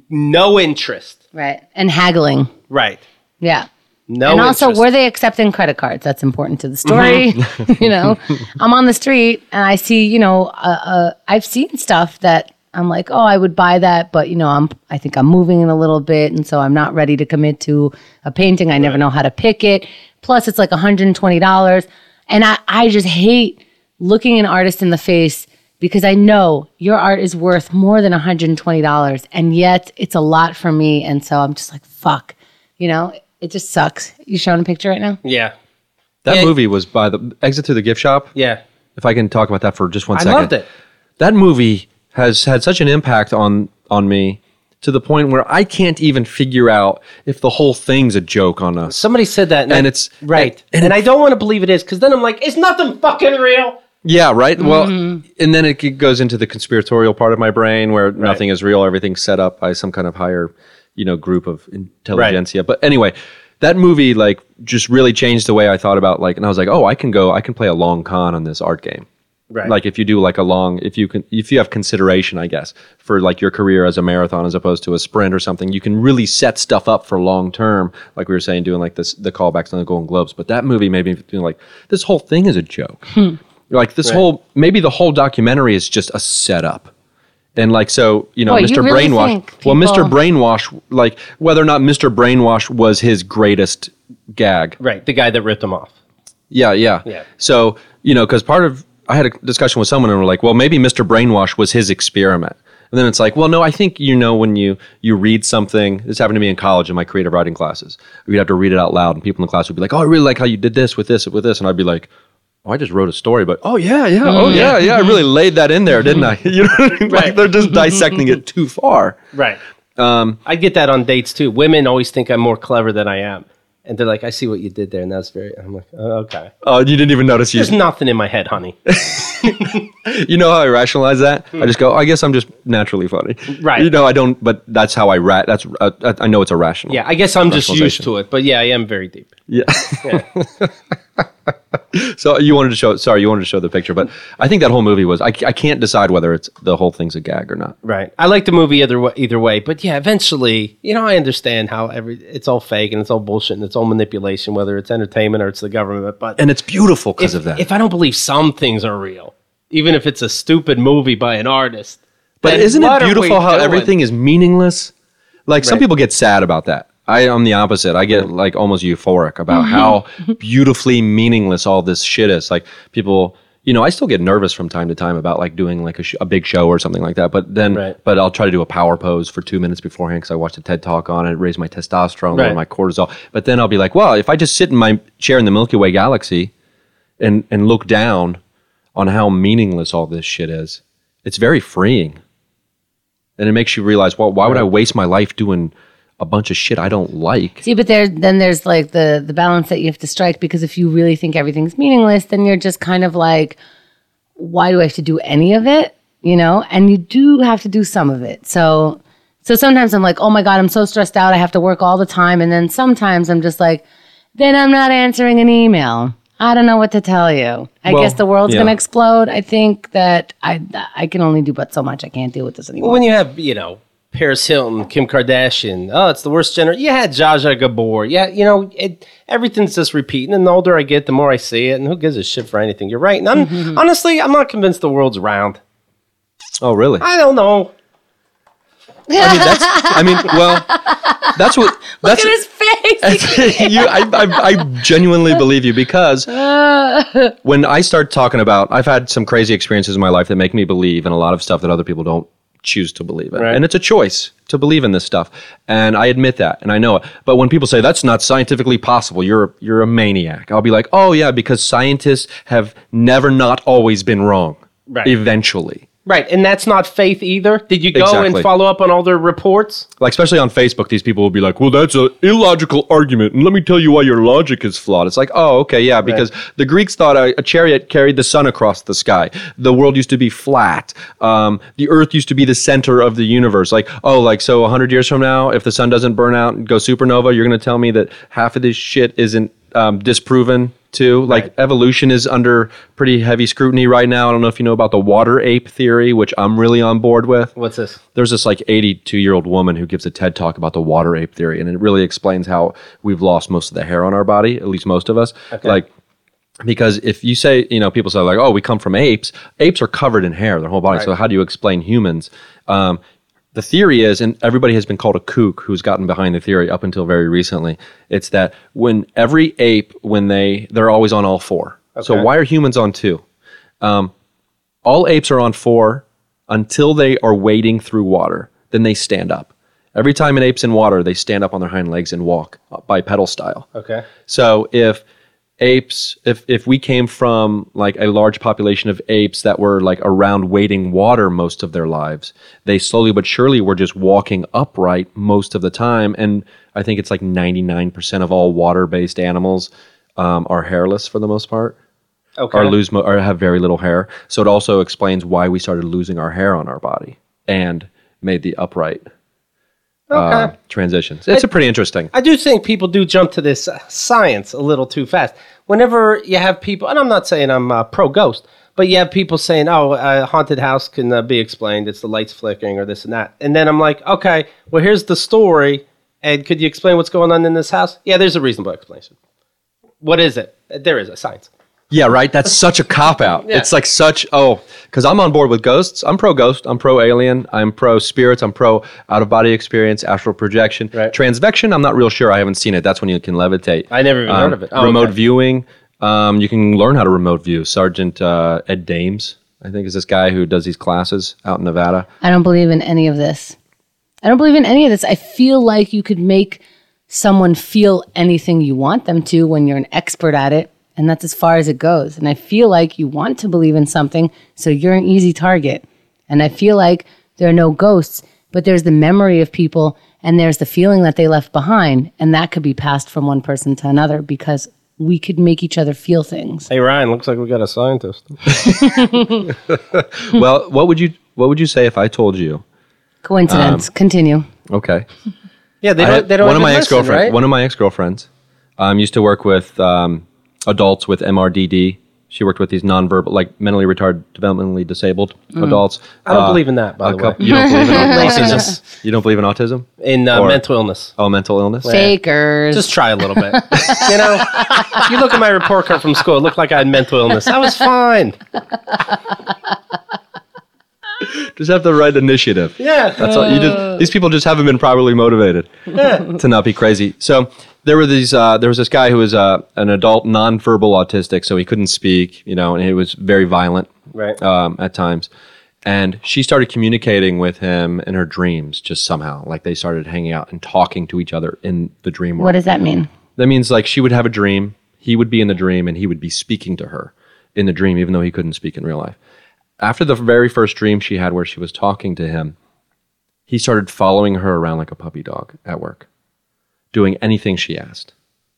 no interest. Right. And haggling. Right. Yeah. No and also, interest. were they accepting credit cards? That's important to the story. you know, I'm on the street and I see, you know, uh, uh, I've seen stuff that I'm like, oh, I would buy that, but you know, I'm, I think I'm moving in a little bit, and so I'm not ready to commit to a painting. I never know how to pick it. Plus, it's like one hundred twenty dollars, and I, I just hate looking an artist in the face because I know your art is worth more than one hundred twenty dollars, and yet it's a lot for me, and so I'm just like, fuck, you know. It just sucks. You showing a picture right now? Yeah. That Yeah. movie was by the Exit to the Gift Shop. Yeah. If I can talk about that for just one I second. loved it. That movie has had such an impact on on me to the point where I can't even figure out if the whole thing's a joke on us. Somebody said that. And I- it's- right. and- And, I don't want to believe it is, because then I'm like, it's nothing fucking real. Yeah, right. Well, and then it g- goes into the conspiratorial part of my brain where nothing is real, everything's set up by some kind of higher, you know, group of intelligentsia. But anyway, that movie like just really changed the way I thought about like, and I was like, oh, I can go, I can play a long con on this art game. Right. Like if you do like a long, if you can, if you have consideration, I guess, for like your career as a marathon as opposed to a sprint or something, you can really set stuff up for long term. Like we were saying, doing like this, the callbacks on the Golden Globes. But that movie made me feel like this whole thing is a joke. Like this Right. whole, maybe the whole documentary is just a setup. And like, so, you know, Boy, you Mister really Brainwash, think well, Mister people- Brainwash, like whether or not Mister Brainwash was his greatest gag. Right. The guy that ripped him off. Yeah, yeah. Yeah. So, you know, because part of, I had a discussion with someone and we're like, well, maybe Mister Brainwash was his experiment. And then it's like, well, no, I think, you know, when you, you read something, this happened to me in college in my creative writing classes. We'd have to read it out loud and people in the class would be like, oh, I really like how you did this with this, with this. And I'd be like, oh, I just wrote a story, but oh, yeah, yeah, oh, yeah, yeah. I really laid that in there, didn't I? You know what I mean? Like, Right. they're just dissecting it too far. Right. Um, I get that on dates too. Women always think I'm more clever than I am. And they're like, I see what you did there. And that's very, I'm like, oh, okay. Oh, you didn't even notice you. There's nothing in my head, honey. You know how I rationalize that? I just go, I guess I'm just naturally funny. Right. You know, I don't, but that's how I rat. That's, uh, I know it's irrational. Yeah, I guess I'm just used Rationalization. to it. But yeah, I am very deep. Yeah. Yeah. So you wanted to show, sorry, you wanted to show the picture, but I think that whole movie was, I, I can't decide whether it's, the whole thing's a gag or not. Right. I like the movie either way, either way. But yeah, eventually, you know, I understand how every it's all fake and it's all bullshit and it's all manipulation, whether it's entertainment or it's the government. But And it's beautiful because if, of that. if I don't believe some things are real, even if it's a stupid movie by an artist. But then isn't it what are we beautiful how doing? everything is meaningless? Like some Right. people get sad about that. I am the opposite. I get like almost euphoric about how beautifully meaningless all this shit is. Like people, you know, I still get nervous from time to time about like doing like a, sh- a big show or something like that. But then, Right. but I'll try to do a power pose for two minutes beforehand because I watched a TED talk on it, raise my testosterone, lower Right. my cortisol. But then I'll be like, well, if I just sit in my chair in the Milky Way galaxy and and look down on how meaningless all this shit is, it's very freeing. And it makes you realize, well, why would I waste my life doing a bunch of shit I don't like? See, but there then there's like the the balance that you have to strike, because if you really think everything's meaningless, then you're just kind of like, why do I have to do any of it? You know, and you do have to do some of it. So so sometimes I'm like, oh my God, I'm so stressed out. I have to work all the time. And then sometimes I'm just like, then I'm not answering an email. I don't know what to tell you. I Well, guess the world's yeah. going to explode. I think that I I can only do but so much. I can't deal with this anymore. Well, when you have, you know, Paris Hilton, Kim Kardashian, oh, it's the worst generation. You had Zsa Zsa Gabor. Yeah, you know, it, everything's just repeating. And the older I get, the more I see it. And who gives a shit for anything? You're right. And I'm, honestly, I'm not convinced the world's round. Oh, really? I don't know. I mean, that's. I mean, well, that's what. That's Look at his face. you, I, I, I genuinely believe you because when I start talking about, I've had some crazy experiences in my life that make me believe in a lot of stuff that other people don't choose to believe in. Right. And it's a choice to believe in this stuff. And I admit that and I know it. But when people say that's not scientifically possible, you're you're a maniac. I'll be like, oh yeah, because scientists have never not always been wrong. Right. Eventually. Right. And that's not faith either. Did you go Exactly. and follow up on all their reports? Like, especially on Facebook, these people will be like, well, that's an illogical argument. And let me tell you why your logic is flawed. It's like, oh, okay, yeah, because the Greeks thought a, a chariot carried the sun across the sky. The world used to be flat. Um, the earth used to be the center of the universe. Like, oh, like, so one hundred years from now, if the sun doesn't burn out and go supernova, you're going to tell me that half of this shit isn't um, disproven too? Like, Right. evolution is under pretty heavy scrutiny right now. I don't know if you know about the water ape theory, which I'm really on board with. What's this? There's this like eighty-two year old woman who gives a TED talk about the water ape theory, and it really explains how we've lost most of the hair on our body, at least most of us. Like, because if you say, you know, people say like, oh, we come from apes. Apes are covered in hair, their whole body. So Right. how do you explain humans? Um, the theory is, and everybody has been called a kook who's gotten behind the theory up until very recently. It's that when every ape, when they, they're always on all four. So Okay. why are humans on two? Um, all apes are on four until they are wading through water. Then they stand up. Every time an ape's in water, they stand up on their hind legs and walk bipedal style. Okay. So if apes, if if we came from like a large population of apes that were like around wading water most of their lives, they slowly but surely were just walking upright most of the time. And I think it's like ninety-nine percent of all water-based animals um, are hairless for the most part. Okay. Or lose mo- or have very little hair. So it also explains why we started losing our hair on our body and made the upright uh, Okay. transitions. It's a pretty interesting. I do think people do jump to this uh, science a little too fast. Whenever you have people, and I'm not saying I'm uh, pro ghost, but you have people saying, "Oh, a haunted house can uh, be explained. It's the lights flickering or this and that." And then I'm like, "Okay, well, here's the story. And could you explain what's going on in this house?" Yeah, there's a reasonable explanation. What is it? There is a science. Yeah, right. That's such a cop out. Yeah. It's like such oh, because I'm on board with ghosts. I'm pro ghost. I'm pro alien. I'm pro spirits. I'm pro out of body experience, astral projection, Right. transvection. I'm not real sure. I haven't seen it. That's when you can levitate. I never even Um, heard of it. Oh, remote okay. viewing. Um, you can learn how to remote view. Sergeant uh, Ed Dames, I think, is this guy who does these classes out in Nevada. I don't believe in any of this. I don't believe in any of this. I feel like you could make someone feel anything you want them to when you're an expert at it, and that's as far as it goes. And I feel like you want to believe in something, so you're an easy target. And I feel like there are no ghosts, but there's the memory of people, and there's the feeling that they left behind, and that could be passed from one person to another because we could make each other feel things. Hey, Ryan, looks like we got a scientist. Well, what would you what would you say if I told you? Coincidence. Continue. Okay. Yeah, they I don't, had- they don't one of even my listen, ex girlfriends. right? One of my ex girlfriends um, used to work with um, adults with M R D D. She worked with these nonverbal, like mentally retarded, developmentally disabled adults. I don't Uh, believe in that, by a the way. couple- You don't believe in autism? Laziness. You don't believe in autism? In uh, Or- mental illness. Oh, mental illness? Fakers. Just try a little bit. You know, you look at my report card from school, it looked like I had mental illness. I was fine. Just have the right initiative. Yeah. That's all. You just, these people just haven't been properly motivated to not be crazy. So there were these. Uh, there was this guy who was uh, an adult nonverbal autistic, so he couldn't speak. You know, and he was very violent Right. um, at times. And she started communicating with him in her dreams, just somehow. Like they started hanging out and talking to each other in the dream world. What does that mean? That means like she would have a dream, he would be in the dream, and he would be speaking to her in the dream, even though he couldn't speak in real life. After the very first dream she had where she was talking to him, he started following her around like a puppy dog at work, doing anything she asked.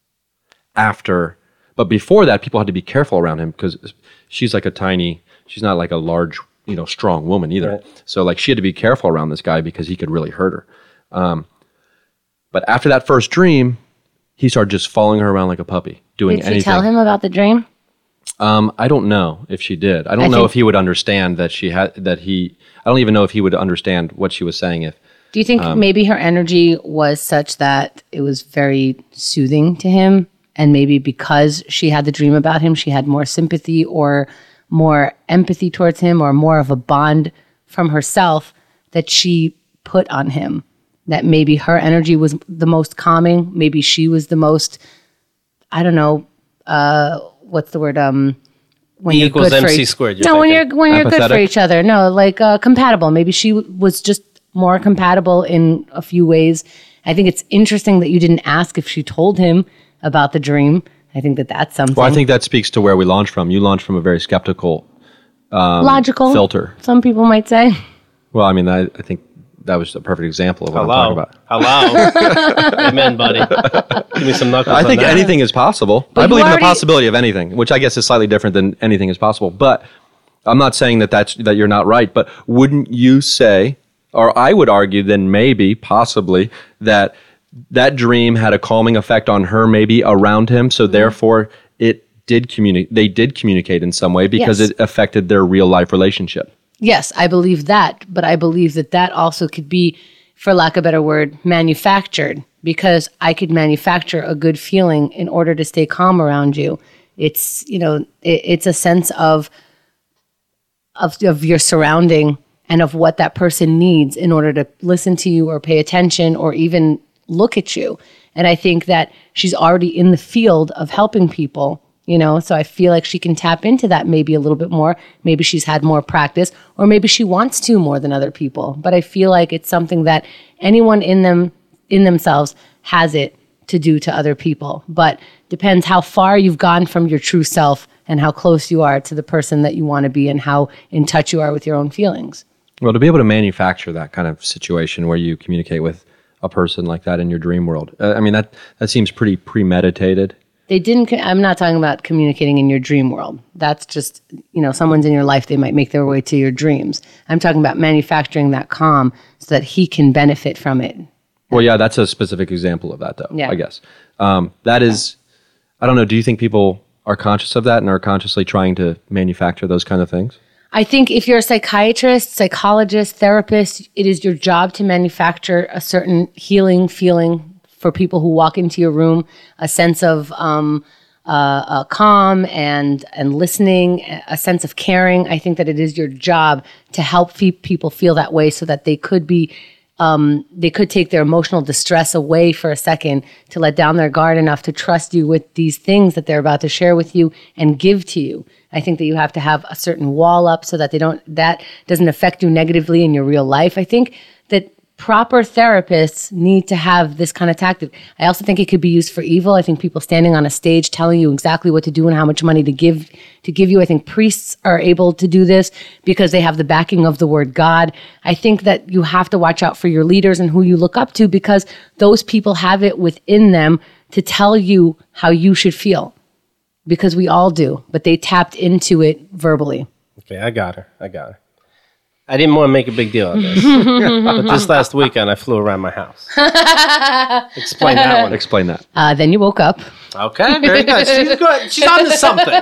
After, but before that, people had to be careful around him because she's like a tiny, she's not like a large, you know, strong woman either. Right. So like she had to be careful around this guy because he could really hurt her. Um, but after that first dream, he started just following her around like a puppy, doing Did she anything. tell him about the dream? Um, I don't know if she did. I don't I know think- if he would understand that she had that he. I don't even know if he would understand what she was saying. If Do you think Um, maybe her energy was such that it was very soothing to him? And maybe because she had the dream about him, she had more sympathy or more empathy towards him or more of a bond from herself that she put on him. That maybe her energy was the most calming. Maybe she was the most, I don't know, uh, what's the word? Um, when E you're equals good for M C each- squared, you're No, when thinking. you're when you're good for Empathetic? each other. No, like uh, compatible. Maybe she w- was just more compatible in a few ways. I think it's interesting that you didn't ask if she told him about the dream. I think that that's something well, I think that speaks to where we launched from. You launched from a very skeptical logical filter. Some people might say. Well, I mean, I, I think that was a perfect example of what I'm Hello. talking about. Hello. Amen, buddy. Give me some knuckles I think on that. anything is possible. I you believe in already- the possibility of anything, which I guess is slightly different than anything is possible. But I'm not saying that that's that you're not right. But wouldn't you say, or I would argue, then maybe, possibly, that that dream had a calming effect on her, maybe around him. So therefore, it did communicate. They did communicate in some way because Yes. it affected their real life relationship. Yes, I believe that, but I believe that that also could be, for lack of a better word, manufactured, because I could manufacture a good feeling in order to stay calm around you. It's, you know, it, it's a sense of, of of your surrounding and of what that person needs in order to listen to you or pay attention or even look at you. And I think that she's already in the field of helping people. You know, so I feel like she can tap into that maybe a little bit more. Maybe she's had more practice, or maybe she wants to more than other people. But I feel like it's something that anyone in them, in themselves, has it to do to other people. But depends how far you've gone from your true self and how close you are to the person that you want to be and how in touch you are with your own feelings. Well, to be able to manufacture that kind of situation where you communicate with a person like that in your dream world, uh, I mean, that, that seems pretty premeditated. They didn't, co- I'm not talking about communicating in your dream world. That's just, you know, someone's in your life, they might make their way to your dreams. I'm talking about manufacturing that calm so that he can benefit from it. Well, yeah, that's a specific example of that, though, Yeah. I guess. Um, that is, I don't know, do you think people are conscious of that and are consciously trying to manufacture those kind of things? I think if you're a psychiatrist, psychologist, therapist, it is your job to manufacture a certain healing feeling for people who walk into your room, a sense of um, uh, uh, calm and and listening, a sense of caring. I think that it is your job to help fe- people feel that way so that they could be um, they could take their emotional distress away for a second to let down their guard enough to trust you with these things that they're about to share with you and give to you. I think that you have to have a certain wall up so that they don't that doesn't affect you negatively in your real life. I think that proper therapists need to have this kind of tactic. I also think it could be used for evil. I think people standing on a stage telling you exactly what to do and how much money to give to give you. I think priests are able to do this because they have the backing of the word God. I think that you have to watch out for your leaders and who you look up to because those people have it within them to tell you how you should feel. Because we all do, but they tapped into it verbally. Okay, I got her. I got her. I didn't want to make a big deal of this. But this last weekend, I flew around my house. Explain that one. Explain that. Uh, then you woke up. Okay, very good. She's good. She's on to something.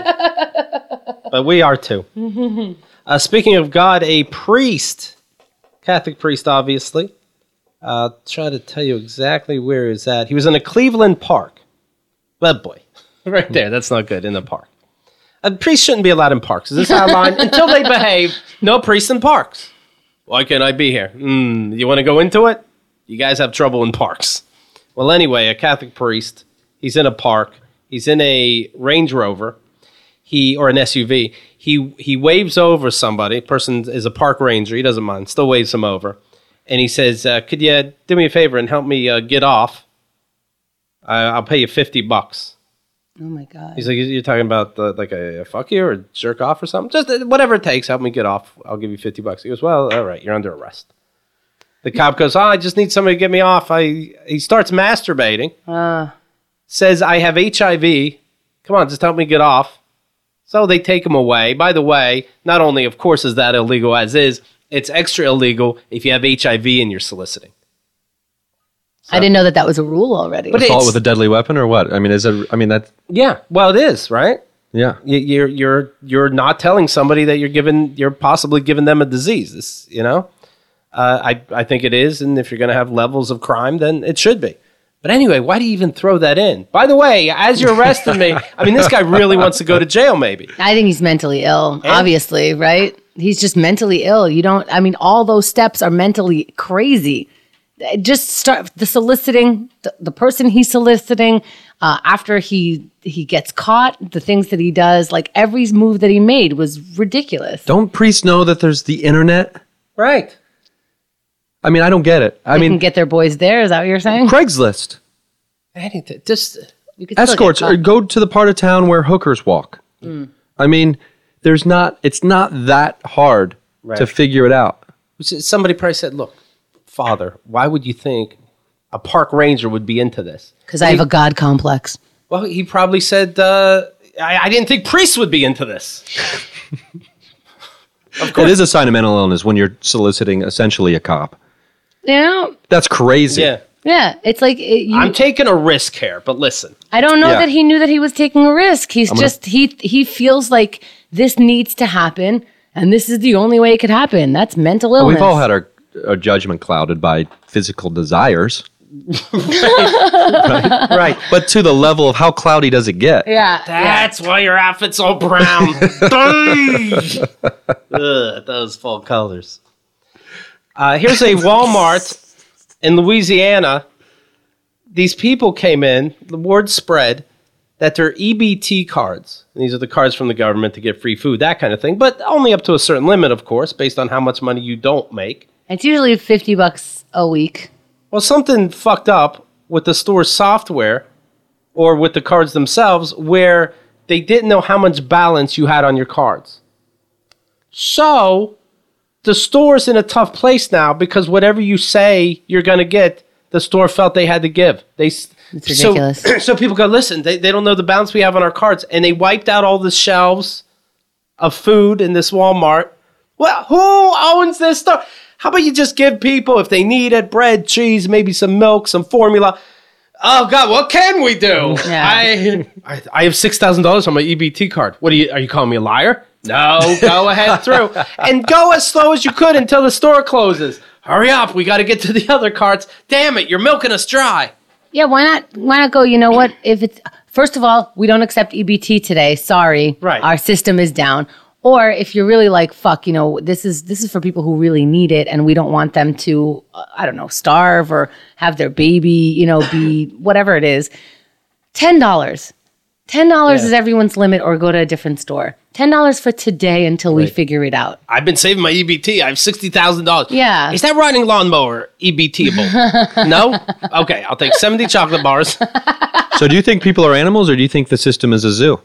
But we are too. Uh, speaking of God, a priest, Catholic priest, obviously. I'll try to tell you exactly where he's at. He was in a Cleveland park. Well, boy. Right there. That's not good. In the park. A priest shouldn't be allowed in parks. Is this outline? Until they behave, no priests in parks. Why can't I be here? Mm, you want to go into it? You guys have trouble in parks. Well, anyway, a Catholic priest, he's in a park. He's in a Range Rover, he or an S U V. He he waves over somebody. Person is a park ranger. He doesn't mind. Still waves him over. And he says, uh, could you do me a favor and help me uh, get off? Uh, I'll pay you fifty bucks. Oh, my God. He's like, you're talking about the, like a, a fuck you or jerk off or something? Just uh, whatever it takes, help me get off. I'll give you fifty bucks. He goes, well, all right, you're under arrest. The cop goes, oh, I just need somebody to get me off. I He starts masturbating. Uh, Says, I have H I V. Come on, just help me get off. So they take him away. By the way, not only, of course, is that illegal as is, it's extra illegal if you have H I V and you're soliciting. I didn't know that that was a rule already. But Assault it's- with a deadly weapon or what? I mean, is it? I mean, that. Yeah, well, it is, right? Yeah. You- You're you're you're not telling somebody that you're giving you're possibly giving them a disease. This, you know, uh, I I think it is, and if you're going to have levels of crime, then it should be. But anyway, why do you even throw that in? By the way, as you're arresting me, I mean, this guy really wants to go to jail. Maybe. I think he's mentally ill, obviously, right? He's just mentally ill. You don't, I mean, all those steps are mentally crazy. Just start the soliciting, the, the person he's soliciting, uh, after he he gets caught, the things that he does, like every move that he made was ridiculous. Don't priests know that there's the internet? Right. I mean, I don't get it. I They mean, can get their boys there. Is that what you're saying? Craigslist. Anything. Just You could still get Escorts, caught. or go to the part of town where hookers walk. I mean, there's not, it's not that hard Right. to figure it out. somebody probably said, "Look, Father, why would you think a park ranger would be into this?" Because I have a God complex. Well, he probably said, uh, I, I didn't think priests would be into this. It is a sign of mental illness when you're soliciting essentially a cop. You know? That's crazy. Yeah. Yeah. It's like, it, you, I'm taking a risk here, but listen. I don't know Yeah. that he knew that he was taking a risk. He's just, he he feels like this needs to happen, and this is the only way it could happen. That's mental illness. We've all had our, our judgment clouded by physical desires. Right. But to the level of how cloudy does it get? Yeah. That's why your outfit's all brown. Beige. Ugh, those fall colors. Uh, here's a Walmart in Louisiana. These people came in, the word spread, that they're E B T cards. And these are the cards from the government to get free food, that kind of thing. But only up to a certain limit, of course, based on how much money you don't make. It's usually fifty bucks a week. Well, something fucked up with the store's software or with the cards themselves where they didn't know how much balance you had on your cards. So the store's in a tough place now because whatever you say you're going to get, the store felt they had to give. They It's ridiculous. So, so people go, listen, they, they don't know the balance we have on our cards. And they wiped out all the shelves of food in this Walmart. Well, who owns this store? How about you just give people, if they need it, bread, cheese, maybe some milk, some formula. Oh, God, what can we do? Yeah. I, I I have six thousand dollars on my E B T card. What are you, are you calling me a liar? No, go ahead through. And go as slow as you could until the store closes. Hurry up, we got to get to the other carts. Damn it, you're milking us dry. Yeah, why not? Why not go? You know what? If it's first of all, we don't accept E B T today. Sorry, Right. Our system is down. Or if you're really like, fuck, you know, this is this is for people who really need it, and we don't want them to, uh, I don't know, starve or have their baby, you know, be whatever it is. ten dollars. ten dollars Yeah. is everyone's limit, or go to a different store. ten dollars for today until we figure it out. I've been saving my E B T. I have sixty thousand dollars. Yeah. Is that riding lawnmower E B T-able? No? Okay, I'll take seventy chocolate bars. So do you think people are animals, or do you think the system is a zoo?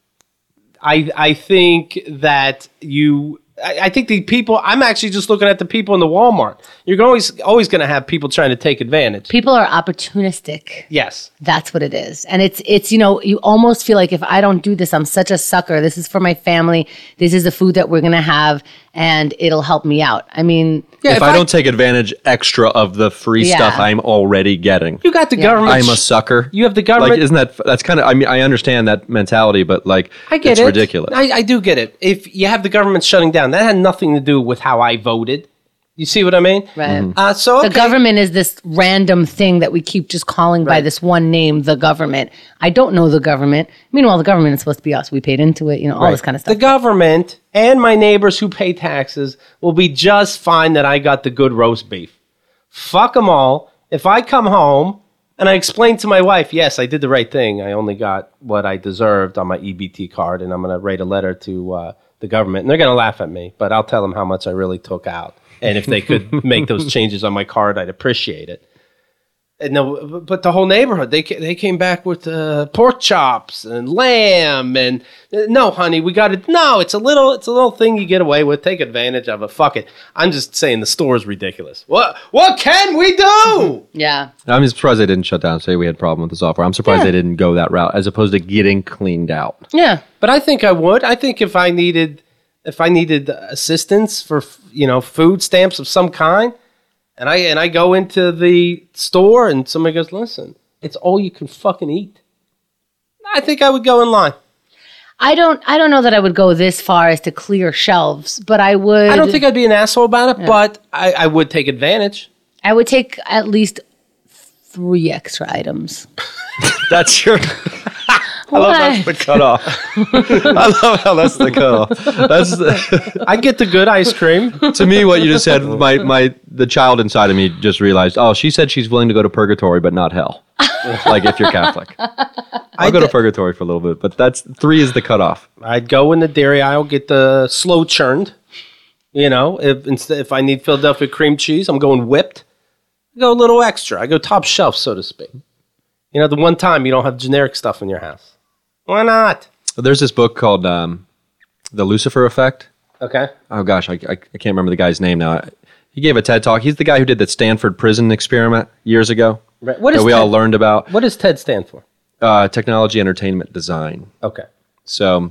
I I think that you. I, I think the people. I'm actually just looking at the people in the Walmart. You're always always going to have people trying to take advantage. People are opportunistic. Yes. That's what it is. And it's, it's you know, you almost feel like if I don't do this, I'm such a sucker. This is for my family. This is the food that we're going to have, and it'll help me out. I mean, Yeah, if, I, don't take advantage extra of the free Yeah. stuff I'm already getting, You got the government. I'm a sucker. You have the government. Like, isn't that that's kind of? I mean, I understand that mentality, but like, I get it's it. ridiculous. I, I do get it. If you have the government shutting down, that had nothing to do with how I voted. You see what I mean? right. Uh, so okay. The government is this random thing that we keep just calling by Right. this one name, the government. I don't know the government. Meanwhile, the government is supposed to be us. We paid into it, you know, all this kind of The stuff. government and my neighbors who pay taxes will be just fine that I got the good roast beef. Fuck them all. If I come home and I explain to my wife, yes, I did the right thing. I only got what I deserved on my E B T card, and I'm going to write a letter to uh, the government. And they're going to laugh at me, but I'll tell them how much I really took out. And if they could make those changes on my card, I'd appreciate it. And no, but the whole neighborhood, they ca- they came back with uh, pork chops and lamb and uh, no, honey, we got it. No, it's a little, it's a little thing you get away with. Take advantage of it. Fuck it. I'm just saying the store's ridiculous. What what can we do? Yeah. I'm surprised they didn't shut down. Say we had a problem with the software. I'm surprised Yeah. they didn't go that route, as opposed to getting cleaned out. Yeah. But I think I would. I think if I needed, if I needed assistance for you know food stamps of some kind. And I and I go into the store and somebody goes, listen, it's all you can fucking eat. I think I would go in line. I don't I don't know that I would go this far as to clear shelves, but I would I don't think I'd be an asshole about it, but I, I would take advantage. I would take at least three extra items. That's your. I love that's the cutoff. I love how that's the cutoff. That's the, I'd get the good ice cream. to me what you just said. My my the child inside of me just realized. Oh, she said she's willing to go to purgatory, but not hell. Like if you're Catholic, I'll go to purgatory for a little bit, but that's three is the cutoff. I'd go in the dairy aisle, get the slow churned. You know, if instead if I need Philadelphia cream cheese, I'm going whipped. I go a little extra. I go top shelf, so to speak. You know, the one time you don't have generic stuff in your house. Why not? There's this book called um, The Lucifer Effect. Okay. Oh gosh, I, I, I can't remember the guy's name now. He gave a TED talk. He's the guy who did the Stanford prison experiment years ago. Right. What that is we all TED? learned about. What does TED stand for? Uh, technology, entertainment, design. Okay. So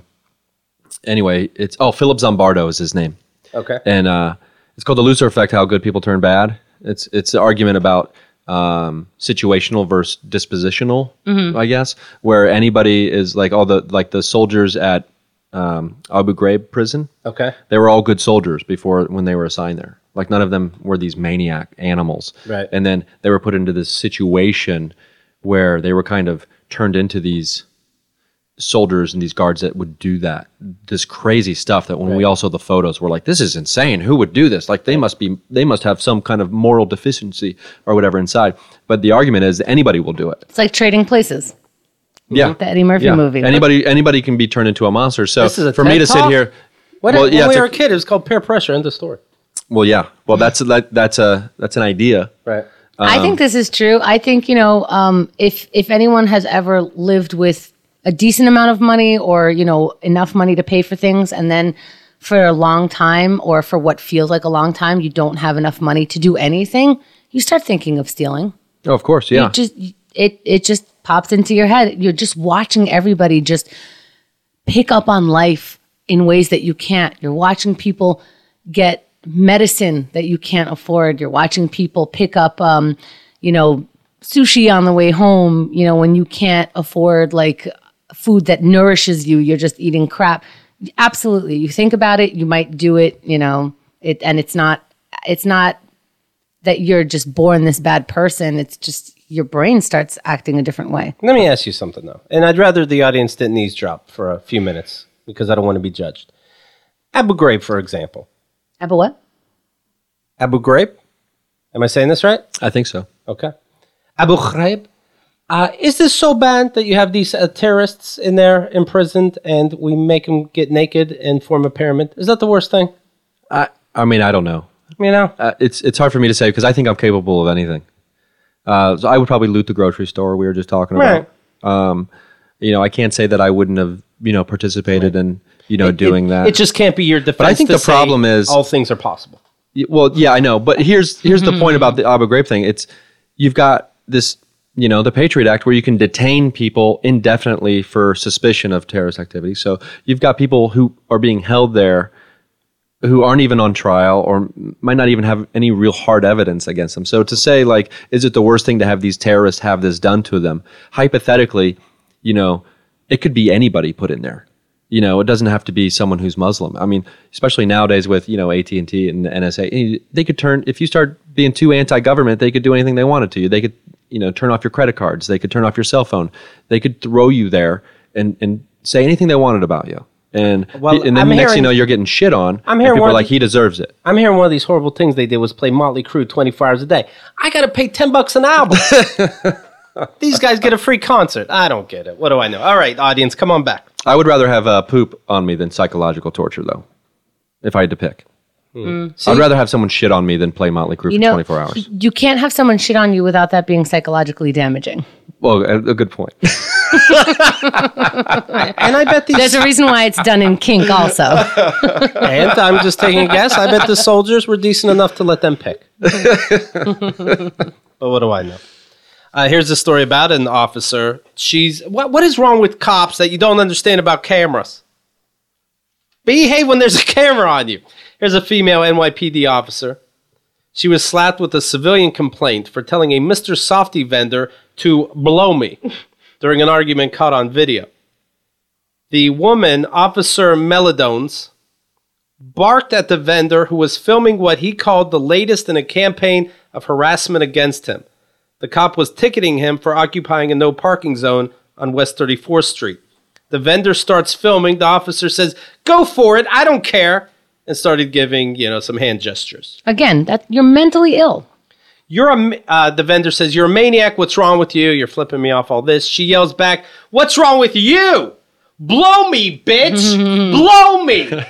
anyway, it's oh Philip Zimbardo is his name, Okay. and uh, it's called The Lucifer Effect: How Good People Turn Bad. It's it's an argument about um, situational versus dispositional, I guess, where anybody is like all the like the soldiers at um, Abu Ghraib prison. Okay. They were all good soldiers before when they were assigned there. Like none of them were these maniac animals. Right. And then they were put into this situation where they were kind of turned into these soldiers and these guards that would do that, this crazy stuff that when we all saw the photos, we're like, this is insane. Who would do this? Like they must be, they must have some kind of moral deficiency or whatever inside. But the argument is anybody will do it. It's like Trading Places. Yeah. The Eddie Murphy Yeah. movie. Anybody, anybody can be turned into a monster. So This is a for me TED to sit Talk? here, What Well, when yeah, we it's were a- a kid, it was called peer pressure. End of story. well, yeah, well, that's that, that's a that's an idea. Right. I think this is true. I think, you know, um, if if anyone has ever lived with a decent amount of money or, you know, enough money to pay for things, and then for a long time or for what feels like a long time, you don't have enough money to do anything, you start thinking of stealing. Oh, of course, yeah. You just it it just pops into your head. You're just watching everybody just pick up on life in ways that you can't. You're watching people get medicine that you can't afford. You're watching people pick up, um, you know, sushi on the way home. You know, when you can't afford like food that nourishes you, you're just eating crap. Absolutely, you think about it, you might do it. You know, it and it's not. It's not that you're just born this bad person. It's just your brain starts acting a different way. Let me ask you something though, and I'd rather the audience didn't eavesdrop for a few minutes because I don't want to be judged. Abu Ghraib, for example. Abu what? Abu Ghraib? Am I saying this right? I think so. Okay. Abu Ghraib. Uh, is this so bad that you have these uh, terrorists in there imprisoned and we make them get naked and form a pyramid? Is that the worst thing? I, I mean, I don't know. You know? Uh, it's it's hard for me to say because I think I'm capable of anything. Uh, so I would probably loot the grocery store we were just talking about. Right. Um, you know, I can't say that I wouldn't have, you know, participated in, you know, doing it, that. It just can't be your defense. But I think to the say problem is all things are possible. Y- Well, yeah, I know. But here's here's the point about the Abu Ghraib thing. It's you've got this, you know, the Patriot Act where you can detain people indefinitely for suspicion of terrorist activity. So you've got people who are being held there who aren't even on trial or might not even have any real hard evidence against them. So to say, like, is it the worst thing to have these terrorists have this done to them? Hypothetically, you know, it could be anybody put in there. You know, it doesn't have to be someone who's Muslim. I mean, especially nowadays with, you know, A T and T and the N S A, they could turn, if you start being too anti-government, they could do anything they wanted to you. They could, you know, turn off your credit cards. They could turn off your cell phone. They could throw you there and, and say anything they wanted about you. And, Well, and then I'm next hearing- thing you know, you're getting shit on. I'm and hearing people one are of like, the- he deserves it. I'm hearing one of these horrible things they did was play Motley Crue twenty-four hours a day. I got to pay ten bucks an album. These guys get a free concert. I don't get it. What do I know? All right, audience, come on back. I would rather have uh, poop on me than psychological torture, though, if I had to pick. I'd rather have someone shit on me than play Motley Crue You for know, twenty-four hours. you can't have someone shit on you without that being psychologically damaging. Well, a, a good point. And I bet these... There's a reason why it's done in kink also. And I'm just taking a guess. I bet the soldiers were decent enough to let them pick. But what do I know? Uh, here's a story about an officer. She's what? What is wrong with cops that you don't understand about cameras? Behave when there's a camera on you. Here's a female N Y P D officer. She was slapped with a civilian complaint for telling a Mister Softy vendor to blow me during an argument caught on video. The woman, Officer Melodones, barked at the vendor who was filming what he called the latest in a campaign of harassment against him. The cop was ticketing him for occupying a no parking zone on West thirty-fourth Street. The vendor starts filming. The officer says, "Go for it, I don't care," and started giving, you know, some hand gestures. Again, that you're mentally ill. You're a, ma- uh, the vendor says, "You're a maniac. What's wrong with you? You're flipping me off all this." She yells back, "What's wrong with you? Blow me, bitch! Blow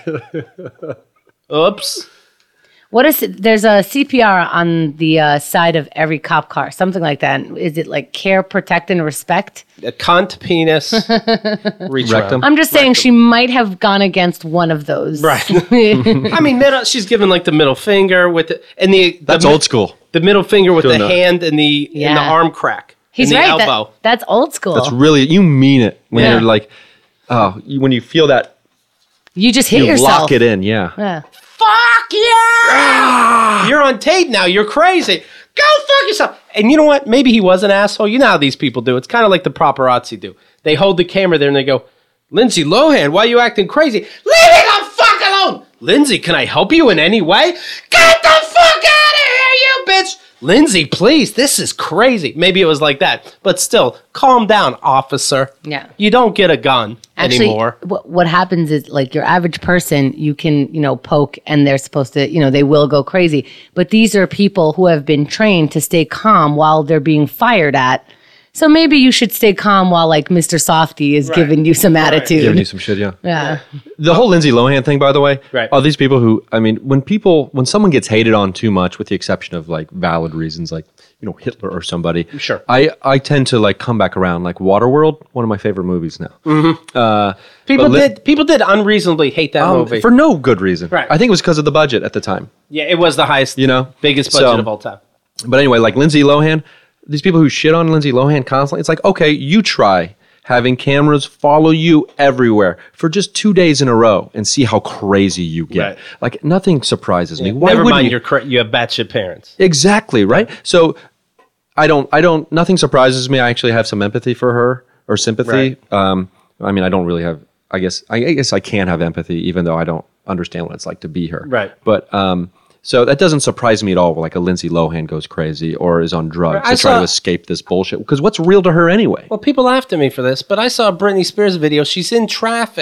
me!" Oops. What is it? There's a C P R on the uh, side of every cop car, something like that. Is it like care, protect, and respect? A cunt, penis, reach Rectum. around. I'm just saying she might have gone against one of those. Right. I mean, middle, she's giving like the middle finger with the, and the, the That's mi- old school. The middle finger with Doing the that. hand and the and the Yeah. arm crack. He's and the right. that- elbow. that's old school. That's really, you mean it when Yeah. you're like, oh, you, when you feel that, you just hit you yourself. lock it in, yeah. Yeah. Fuck yeah! You're on tape now. You're crazy. Go fuck yourself. And you know what? Maybe he was an asshole. You know how these people do. It's kind of like the paparazzi do. They hold the camera there and they go, "Lindsay Lohan, why are you acting crazy?" "Leave me the fuck alone!" "Lindsay, can I help you in any way?" "Get the fuck out of here, you bitch!" "Lindsay, please, this is crazy." Maybe it was like that. But still, calm down, officer. Yeah. You don't get a gun Actually, anymore. what what happens is like your average person, you can, you know, poke and they're supposed to, you know, they will go crazy. But these are people who have been trained to stay calm while they're being fired at. So maybe you should stay calm while like Mister Softy is giving you some attitude. Giving you some shit, yeah. Yeah. The whole Lindsay Lohan thing, by the way, Right. are these people who, I mean, when people, when someone gets hated on too much, with the exception of like valid reasons, like, you know, Hitler or somebody, Sure. I, I tend to like come back around. Like Waterworld, one of my favorite movies now. Uh, People but li- did people did unreasonably hate that um, movie. for no good reason. Right. I think it was because of the budget at the time. Yeah, it was the highest, You know? biggest budget So- of all time. But anyway, like Lindsay Lohan, these people who shit on Lindsay Lohan constantly, it's like, okay, you try having cameras follow you everywhere for just two days in a row and see how crazy you get. Right. Like nothing surprises me. Why Never wouldn't mind, you? you're cra- you have batshit parents. Exactly, right? So I don't, I don't, nothing surprises me. I actually have some empathy for her or sympathy. Right. Um, I mean, I don't really have, I guess, I, I guess I can have empathy even though I don't understand what it's like to be her. Right. But, um, so that doesn't surprise me at all. Like a Lindsay Lohan goes crazy or is on drugs I to try saw- to escape this bullshit. Because what's real to her anyway? Well, people laughed at me for this, but I saw a Britney Spears video. She's in traffic.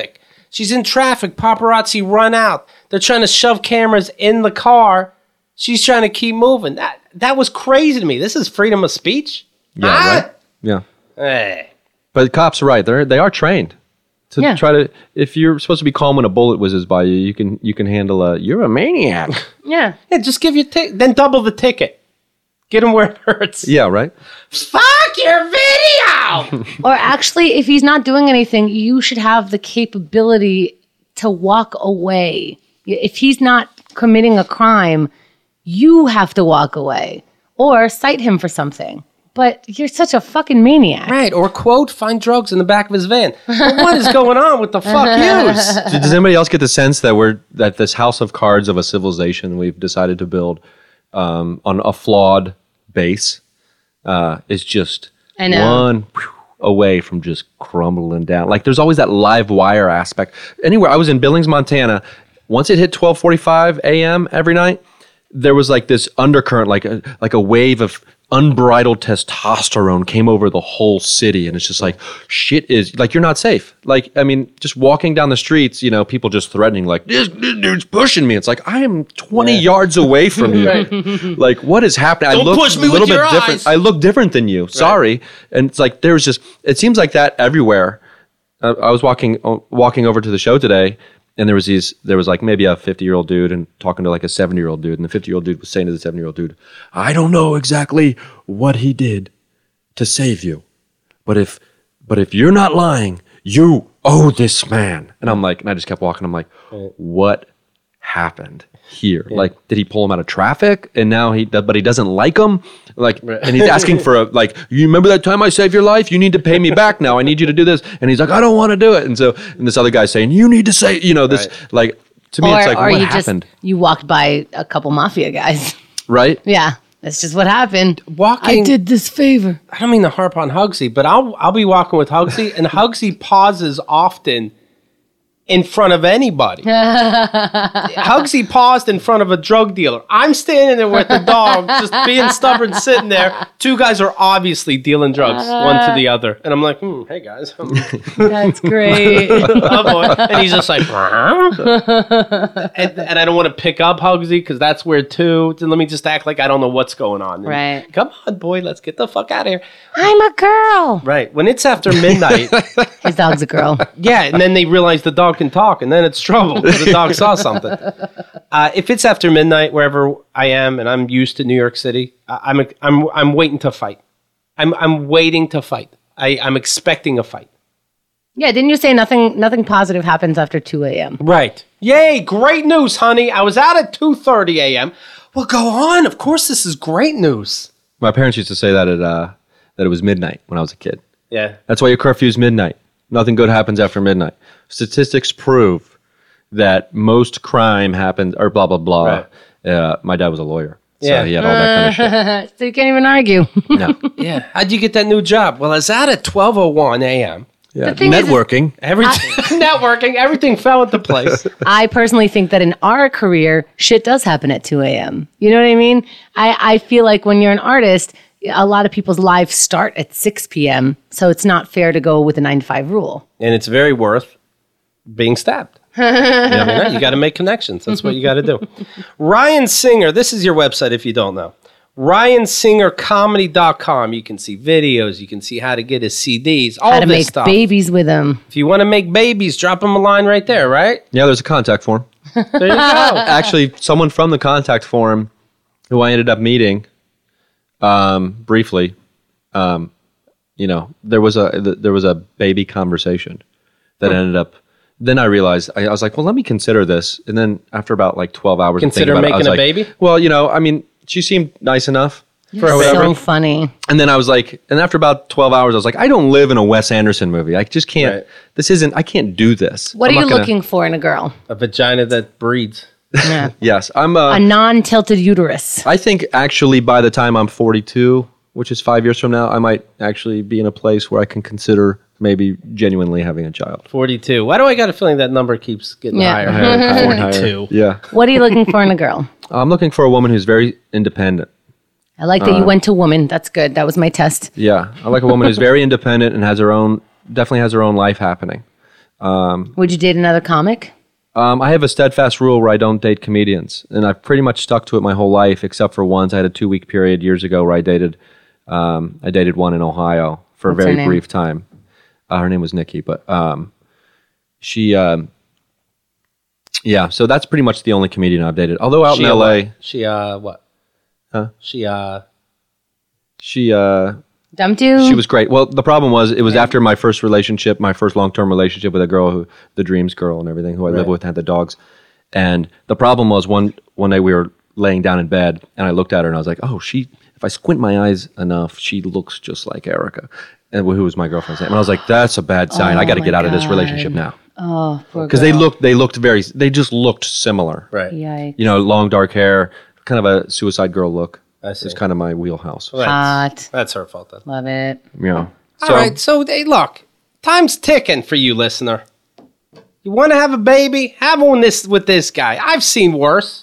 She's in traffic. Paparazzi run out. They're trying to shove cameras in the car. She's trying to keep moving. That that was crazy to me. This is freedom of speech. Yeah, Ah! right? Yeah. Hey. But the cops are right. They're they are trained to Yeah. try to. If you're supposed to be calm when a bullet whizzes by you, you can you can handle a. You're a maniac. Yeah. Yeah, just give your ticket. Then double the ticket. Get him where it hurts. Yeah, right. Fuck your video. Or actually, if he's not doing anything, you should have the capability to walk away. If he's not committing a crime, you have to walk away or cite him for something. But you're such a fucking maniac. Right, or quote, find drugs in the back of his van. But what is going on with the fuck yous? Does anybody else get the sense that we're that this house of cards of a civilization we've decided to build um, on a flawed base uh, is just I know. one whew, away from just crumbling down? Like there's always that live wire aspect. Anywhere I was in Billings, Montana. Once it hit twelve forty-five a.m. every night, there was like this undercurrent, like a like a wave of unbridled testosterone came over the whole city, and it's just like shit is like you're not safe. Like I mean, just walking down the streets, you know, people just threatening like this, this dude's pushing me. It's like I am twenty yards away from you. Like what is happening? Don't I look push me a little with your bit different. eyes. I look different than you. Sorry, and it's like there's just it seems like that everywhere. Uh, I was walking uh, walking over to the show today. And there was these, there was like maybe a fifty-year-old dude and talking to like a seventy-year-old dude. And the fifty-year-old dude was saying to the seventy-year-old dude, I don't know exactly what he did to save you. But if, but if you're not lying, you owe this man. And I'm like, and I just kept walking. I'm like, what happened here? Like, did he pull him out of traffic? And now he, but he doesn't like him? Like, and he's asking for a, like, you remember that time I saved your life? You need to pay me back now. I need you to do this. And he's like, I don't want to do it. And so, and this other guy's saying, you need to say, you know, this, Right. like, to me, Or, it's like, or what you happened? just you walked by a couple mafia guys. Right? Yeah, that's just what happened. Walking. I did this favor. I don't mean to harp on Hugsy, but I'll I'll be walking with Hugsy, and Hugsy pauses often in front of anybody. Hugsy paused in front of a drug dealer. I'm standing there with the dog, just being stubborn, sitting there. Two guys are obviously dealing drugs, one to the other, and I'm like, hmm, hey guys, oh That's great. boy. And he's just like, and, and I don't want to pick up Hugsy because that's weird too. Then let me just act like I don't know what's going on. And, Right. Come on, boy, let's get the fuck out of here. I'm a girl. Right. When it's after midnight, His dog's a girl. yeah, and then they realize the dog can talk, and then it's trouble because the dog saw something. Uh, if it's after midnight, wherever I am, and I'm used to New York City, I, I'm I'm I'm waiting to fight. I'm I'm waiting to fight. I, I'm expecting a fight. Yeah, didn't you say nothing nothing positive happens after two a.m.? Right. Yay! Great news, honey. I was out at two thirty a.m. Well, go on. Of course, this is great news. My parents used to say that it, uh, that it was midnight when I was a kid. Yeah. That's why your curfew's midnight. Nothing good happens after midnight. Statistics prove that most crime happens, or blah, blah, blah. Right. Uh, my dad was a lawyer. So Yeah. he had all that kind of shit. So you can't even argue. No. Yeah. How'd you get that new job? Well, I was out at twelve oh one a.m. Yeah. thing is- Networking. Everything networking, everything fell into place. I personally think that in our career, shit does happen at two a.m. You know what I mean? I, I feel like when you're an artist, a lot of people's lives start at six p.m., so it's not fair to go with a nine to five rule. And it's very worth being stabbed. I mean, you got to make connections. That's what you got to do. Ryan Singer, this is your website if you don't know. ryan singer comedy dot com. You can see videos. You can see how to get his C Ds. All How to this make stuff. babies with them. If you want to make babies, drop them a line right there, right? Yeah, there's a contact form. There you go. Actually, someone from the contact form who I ended up meeting um, briefly, um, you know, there was a th- there was a baby conversation that ended up. Then I realized I, I was like, well, let me consider this. And then after about like twelve hours, of Consider thinking about it, I making was a like, baby? Well, you know, I mean, she seemed nice enough. For whatever. So funny. And then I was like, and after about twelve hours, I was like, I don't live in a Wes Anderson movie. I just can't. Right. This isn't. I can't do this. What I'm are you not gonna- looking for in a girl? A vagina that breeds. Yeah. Yes, I'm. Uh, A non-tilted uterus. I think actually by the time I'm forty-two, which is five years from now, I might actually be in a place where I can consider maybe genuinely having a child. forty-two. Why do I got a feeling that number keeps getting Yeah. higher? Higher, higher, higher. forty-two. Yeah, What are you looking for in a girl? I'm looking for a woman who's very independent. I like Uh, that you went to woman. That's good. That was my test. Yeah, I like a woman who's very independent and has her own, definitely has her own life happening. Would you date another comic? Um, I have a steadfast rule where I don't date comedians, and I've pretty much stuck to it my whole life, except for once. I had a two week period years ago where I dated, um, I dated one in Ohio for What's a her very name? brief time. Uh, her name was Nikki, but um, she, um, yeah. So that's pretty much the only comedian I've dated. Although out She in a L A, what? She uh what? Huh? She uh she uh, Dumped you? she was great. Well, the problem was it was after my first relationship, my first long term relationship with a girl who, the dreams girl and everything, who I lived Right. with, and had the dogs. And the problem was one one day we were laying down in bed, and I looked at her and I was like, oh, she. If I squint my eyes enough, she looks just like Erica, and who was my girlfriend's name. And I was like, that's a bad sign. I got to my get out of this God. relationship now. Oh, poor Because they girl. looked, they looked very, they just looked similar. right. Yikes. You know, long dark hair, kind of a suicide girl look. I see. It's kind of my wheelhouse. That's, Hot. that's her fault then. Love it. Yeah. All right, so hey, look, time's ticking for you, listener. You want to have a baby? Have one this with this guy. I've seen worse.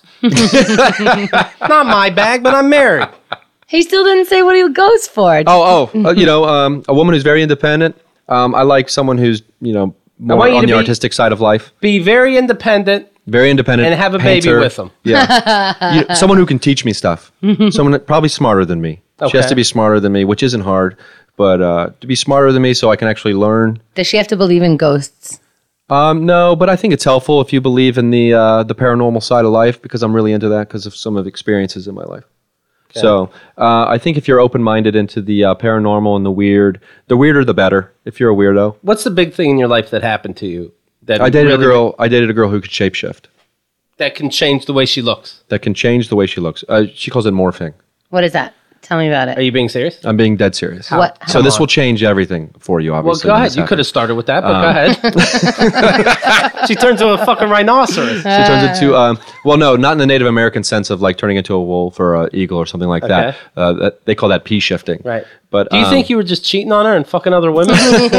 Not my bag, but I'm married. He still didn't say what he goes for. Oh, oh, uh, you know, um, a woman who's very independent. Um, I like someone who's, you know, more want you on to the be- artistic side of life. Be very independent. Very independent. And have a baby painter. with him. Yeah. You- someone who can teach me stuff. Someone that probably smarter than me. She has Okay. to be smarter than me, which isn't hard, but uh, to be smarter than me so I can actually learn. Does she have to believe in ghosts? Um, no, but I think it's helpful if you believe in the uh, the paranormal side of life, because I'm really into that because of some of the experiences in my life. So uh, I think if you're open-minded into the uh, paranormal and the weird, the weirder the better. If you're a weirdo, What's the big thing in your life that happened to you that I dated really- a girl. I dated a girl who could shapeshift. that can change the way she looks? That can change the way she looks. Uh, she calls it morphing. What is that? Tell me about Are it. you being serious? I'm being dead serious. What- So Come this on. will change everything for you, Well, obviously. go when ahead. this You could have happens. started with that, but go ahead. She turns into a fucking rhinoceros. She turns into, um, well, no, not in the Native American sense of like turning into a wolf or an eagle or something like that. Okay. Uh, that. They call that pea shifting. Right. But Do you um, think you were just cheating on her and fucking other women?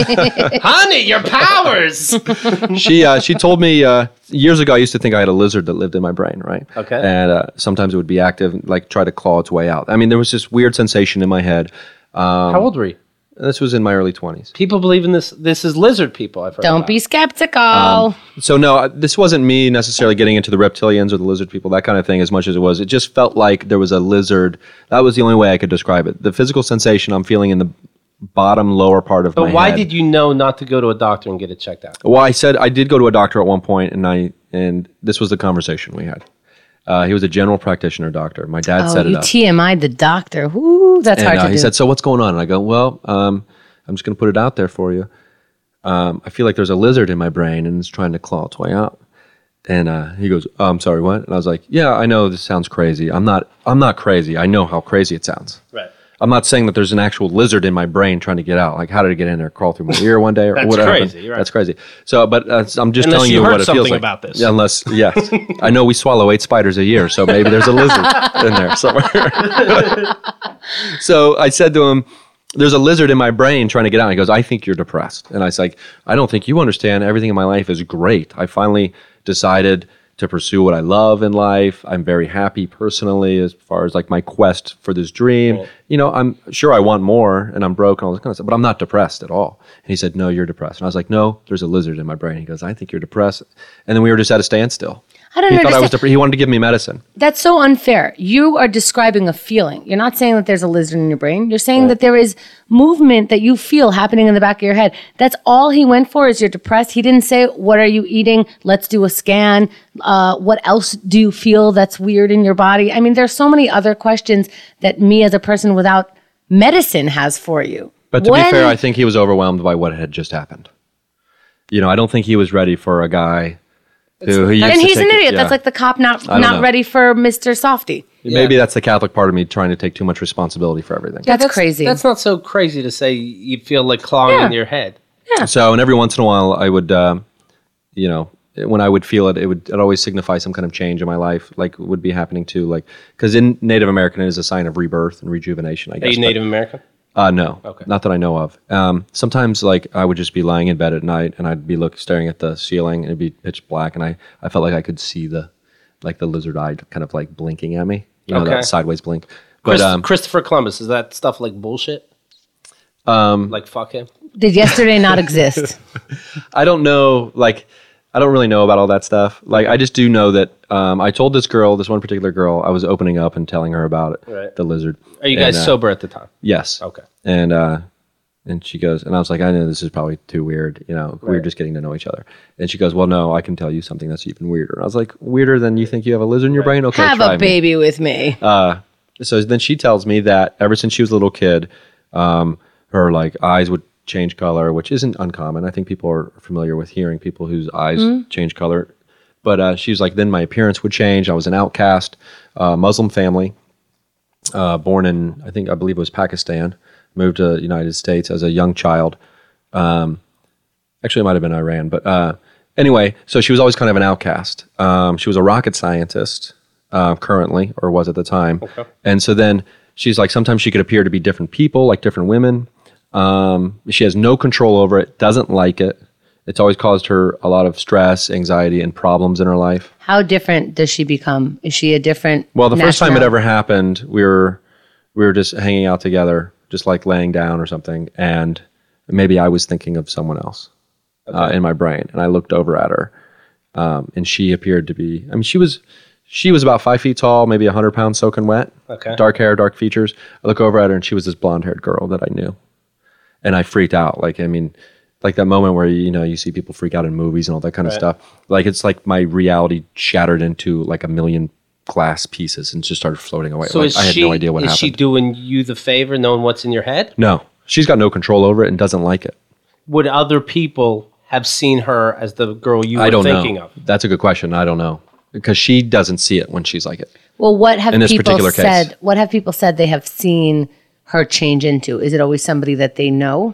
Honey, your powers! she uh, she told me uh, years ago I used to think I had a lizard that lived in my brain, right? Okay. And uh, sometimes it would be active, like try to claw its way out. I mean, there was this weird sensation in my head. Um, How old were you? This was in my early twenties. People believe in this. This is lizard people. I've heard Don't about. be skeptical. Um, So no, uh, this wasn't me necessarily getting into the reptilians or the lizard people, that kind of thing, as much as it was. It just felt like there was a lizard. That was the only way I could describe it. The physical sensation I'm feeling in the bottom lower part of my But why head. did you know not to go to a doctor and get it checked out? Well, I said I did go to a doctor at one point, and I and this was the conversation we had. Uh, he was a general practitioner doctor. My dad oh, set it you up. T M I'd the doctor. Woo, that's And hard uh, to he do. said, "So what's going on?" And I go, "Well, um, I'm just going to put it out there for you. Um, I feel like there's a lizard in my brain, and it's trying to claw its way out." And uh, he goes, oh, "I'm sorry, what?" And I was like, "Yeah, I know this sounds crazy. I'm not. I'm not crazy. I know how crazy it sounds. Right. I'm not saying that there's an actual lizard in my brain trying to get out. Like, how did it get in there? Crawl through my ear one day or That's whatever? crazy, you're right. That's crazy. So, but uh, I'm just Unless telling you you heard what it feels something like about this. Yeah, unless, yes, I know we swallow eight spiders a year, so maybe there's a lizard in there somewhere. So I said to him, "There's a lizard in my brain trying to get out." He goes, "I think you're depressed." And I was like, "I don't think you understand. Everything in my life is great. I finally decided to pursue what I love in life. I'm very happy personally as far as like my quest for this dream. Right. You know, I'm sure I want more and I'm broke and all this kind of stuff, but I'm not depressed at all." And he said, "No, you're depressed." And I was like, "No, there's a lizard in my brain." He goes, "I think you're depressed." And then we were just at a standstill. I don't He thought I was understand. dep- he wanted to give me medicine. That's so unfair. You are describing a feeling. You're not saying that there's a lizard in your brain. You're saying that there is movement that you feel happening in the back of your head. That's all he went for is you're depressed. He didn't say, what are you eating? Let's do a scan. Uh, what else do you feel that's weird in your body? I mean, there's so many other questions that me as a person without medicine has for you. But to When- be fair, I think he was overwhelmed by what had just happened. You know, I don't think he was ready for a guy who, who used and to he's take an it- idiot. yeah. That's like the cop not I don't not know. ready for Mister Softy. Maybe that's the Catholic part of me trying to take too much responsibility for everything. That's, crazy. That's not so crazy to say you feel like clawing Yeah. in your head. So, and every once in a while, I would, um, you know, when I would feel it, it would it always signify some kind of change in my life, like would be happening too. Like, because in Native American, it is a sign of rebirth and rejuvenation, I Are guess. you but- Native American? Uh, no, Okay. not that I know of. Um, sometimes, like, I would just be lying in bed at night, and I'd be look staring at the ceiling, and it'd be pitch black, and I, I felt like I could see the, like, the lizard eye kind of like blinking at me. You know, Okay. that sideways blink. But Christ- um, Christopher Columbus, is that stuff like bullshit? Um, like fuck him. Did yesterday not exist? I don't know, like, I don't really know about all that stuff. Like, I just do know that um, I told this girl, this one particular girl, I was opening up and telling her about it, Right. the lizard. Are you guys And, uh, sober at the time? Yes. Okay. And uh, and she goes, and I was like, I know this is probably too weird. You know, we we're Right. just getting to know each other. And she goes, well, no, I can tell you something that's even weirder. And I was like, weirder than you think you have a lizard in your brain? Okay, Have try a me. baby with me. Uh, so then she tells me that ever since she was a little kid, um, her like eyes would change color, which isn't uncommon. I think people are familiar with hearing people whose eyes change color. But uh, she was like, then my appearance would change. I was an outcast, uh, Muslim family, uh, born in, I think, I believe it was Pakistan, moved to the United States as a young child. Um, actually, it might have been Iran. But uh, anyway, so she was always kind of an outcast. Um, she was a rocket scientist uh, currently, or was at the time. Okay. And so then she's like, sometimes she could appear to be different people, like different women. Um, she has no control over it, doesn't like it. It's always caused her a lot of stress, anxiety, and problems in her life. How different does she become? Is she a different? Well, the first time it nationality? ever happened, we were we were just hanging out together, just like laying down or something, and maybe I was thinking of someone else uh, in my brain, and I looked over at her, um, and she appeared to be. I mean, she was she was about five feet tall, maybe a hundred pounds soaking wet. Okay. Dark hair, dark features. I look over at her, and she was this blonde haired girl that I knew, and I freaked out. Like, I mean. Like that moment where, you know, you see people freak out in movies and all that kind of Right. stuff. Like, it's like my reality shattered into like a million glass pieces and just started floating away. So Like, is I had she, no idea what is happened. she doing you the favor, knowing what's in your head? No, she's got no control over it and doesn't like it. Would other people have seen her as the girl you were I don't thinking know. of? That's a good question. I don't know because she doesn't see it when she's like it. Well, what have In this people particular case. said? What have people said they have seen her change into? Is it always somebody that they know?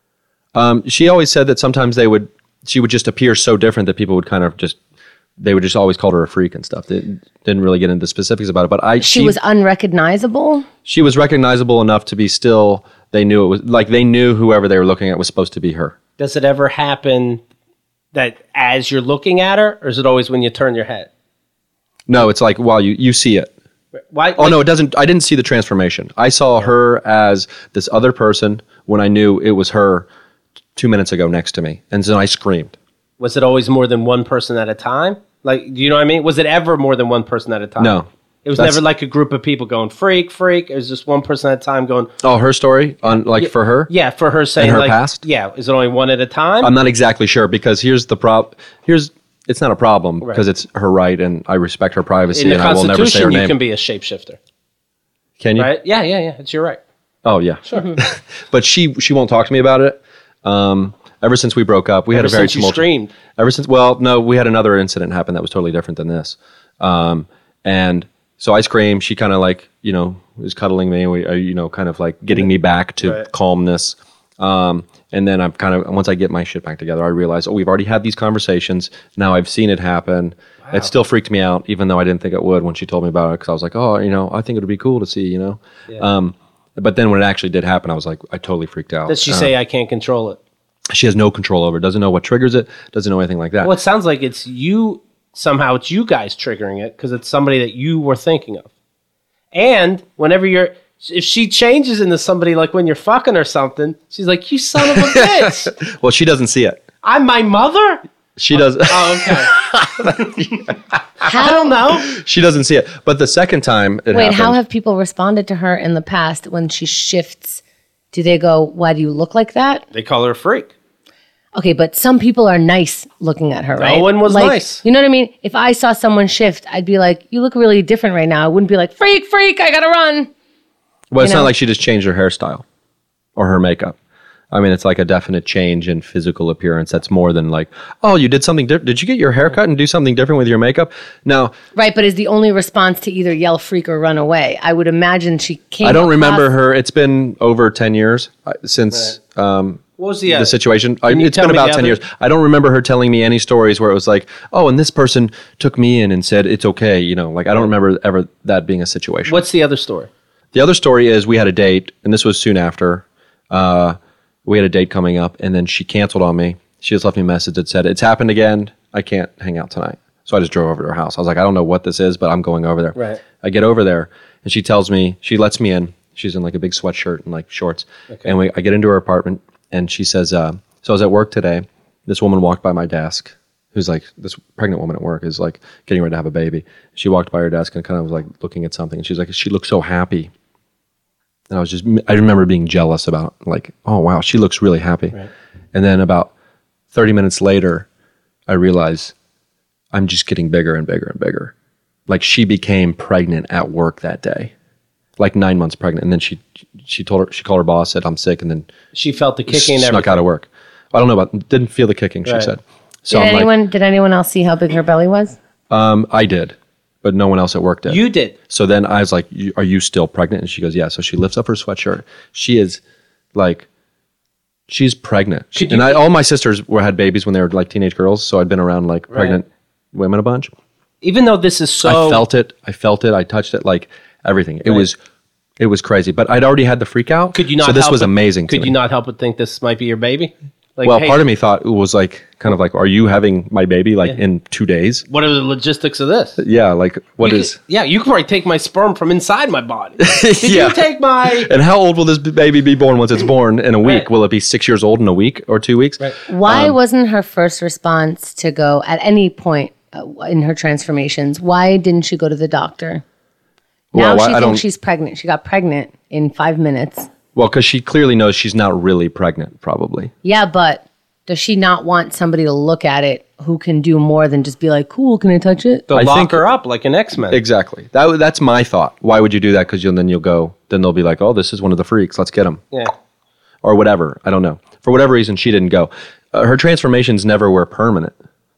Um, she always said that sometimes they would, she would just appear so different that people would kind of just, they would just always call her a freak and stuff. They didn't really get into specifics about it, but I, She, was unrecognizable. she was recognizable enough to be still, they knew it was, like they knew whoever they were looking at was supposed to be her. Does it ever happen that as you're looking at her, or is it always when you turn your head? No, it's like, wow, you, you see it. Why? Oh, no, it doesn't, I didn't see the transformation. I saw her as this other person when I knew it was her two minutes ago next to me. And then I screamed. Was it always more than one person at a time? Like, do you know what I mean? Was it ever more than one person at a time? No. It was That's- never like a group of people going, freak, freak. It was just one person at a time going, Oh, her story on like for her? yeah, for her saying, In her like, past? yeah, is it only one at a time? I'm not exactly sure because here's the prob. Here's it's not a problem because it's her right and I respect her privacy In the and I will never say her Constitution, you name. can be a shapeshifter, Can you? right? Yeah, yeah, yeah. It's your right. Oh yeah. Sure. But she she won't talk to me about it. Um, ever since we broke up, we Ever had a very since you tumultuous. screamed. Ever since, well, no, we had another incident happen that was totally different than this. Um, and so I screamed. She kind of like, you know, was cuddling me, we, uh, you know, kind of like getting me back to Right. calmness. Um, and then I'm kind of, once I get my shit back together, I realized, oh, we've already had these conversations. Now I've seen it happen. It still freaked me out, even though I didn't think it would when she told me about it. Because I was like, oh, you know, I think it would be cool to see, you know. Um, but then when it actually did happen, I was like, I totally freaked out. Does she Uh, say, I can't control it? she has no control over it, doesn't know what triggers it, doesn't know anything like that. Well, it sounds like it's you, somehow it's you guys triggering it because it's somebody that you were thinking of. And whenever you're, if she changes into somebody like when you're fucking or something, she's like, you son of a bitch. Well, she doesn't see it. I'm my mother? She does. Oh, okay. I don't know. She doesn't see it. But the second time it Wait, happened, how have people responded to her in the past when she shifts? Do they go, why do you look like that? They call her a freak. Okay, but some people are nice looking at her, right? one was Like, nice. You know what I mean? If I saw someone shift, I'd be like, you look really different right now. I wouldn't be like, freak, freak, I gotta run. well, it's you know? not like she just changed her hairstyle or her makeup. I mean, it's like a definite change in physical appearance. That's more than like, oh, you did something different. Did you get your hair cut and do something different with your makeup? Now, Right, but is the only response to either yell freak or run away. I would imagine she came I don't remember across- her. It's been over ten years uh, since um, What was the, uh, the situation. I, can you it's tell been me about the ten other- years. I don't remember her telling me any stories where it was like, oh, and this person took me in and said, it's okay. You know, like I don't remember ever that being a situation. What's the other story? The other story is we had a date, and this was soon after. Uh, we had a date coming up, and then she canceled on me. She just left me a message that said, it's happened again. I can't hang out tonight. So I just drove over to her house. I was like, I don't know what this is, but I'm going over there. Right. I get over there, and she tells me, she lets me in. She's in like a big sweatshirt and like shorts. Okay. And we, I get into her apartment, and she says, uh, so I was at work today. This woman walked by my desk, who's like, this pregnant woman at work is like getting ready to have a baby. She walked by her desk and kind of was like looking at something. And she's like, she looked so happy. And I was just, I remember being jealous about like, oh, wow, she looks really happy. Right. And then about thirty minutes later, I realized I'm just getting bigger and bigger and bigger. Like she became pregnant at work that day, like nine months pregnant. And then she she told her, she called her boss, said, I'm sick. And then she felt the kicking and snuck everything. out of work. I don't know about, didn't feel the kicking, she Right. said. So Did I'm anyone like, did anyone else see how big her belly was? um, I did, but no one else at work did. You did. So then I was like, you, are you still pregnant? And she goes, yeah. So she lifts up her sweatshirt. She is like, she's pregnant. She, Could and you- I, all my sisters were had babies when they were like teenage girls. So I'd been around like pregnant women a bunch. Even though this is so... I felt it. I felt it. I touched it. Like everything. It Right. was, it was crazy. But I'd already had the freak out. Could you not So this help was but- amazing. to Could me. you not help but think this might be your baby? Like, Well, hey, part of me thought it was like kind of like, are you having my baby like in two days? what are the logistics of this? Yeah. Like what You is? could- yeah, you can probably take my sperm from inside my body. Did Yeah. you take my... And how old will this baby be born once it's born in a week? Right. Will it be six years old in a week or two weeks? Right. Why Um, wasn't her first response to go at any point uh, in her transformations? Why didn't she go to the doctor? Well, Now I- she I don't- thinks she's pregnant. She got pregnant in five minutes. Well, because she clearly knows she's not really pregnant, probably. Yeah, but does she not want somebody to look at it who can do more than just be like, cool, can I touch it? They'll I lock think- her up like an X-Men. Exactly. That that's my thought. Why would you do that? Because then you'll go. Then they'll be like, "Oh, this is one of the freaks. Let's get him," Yeah. or whatever. I don't know. For whatever reason, she didn't go. Uh, her transformations never were permanent.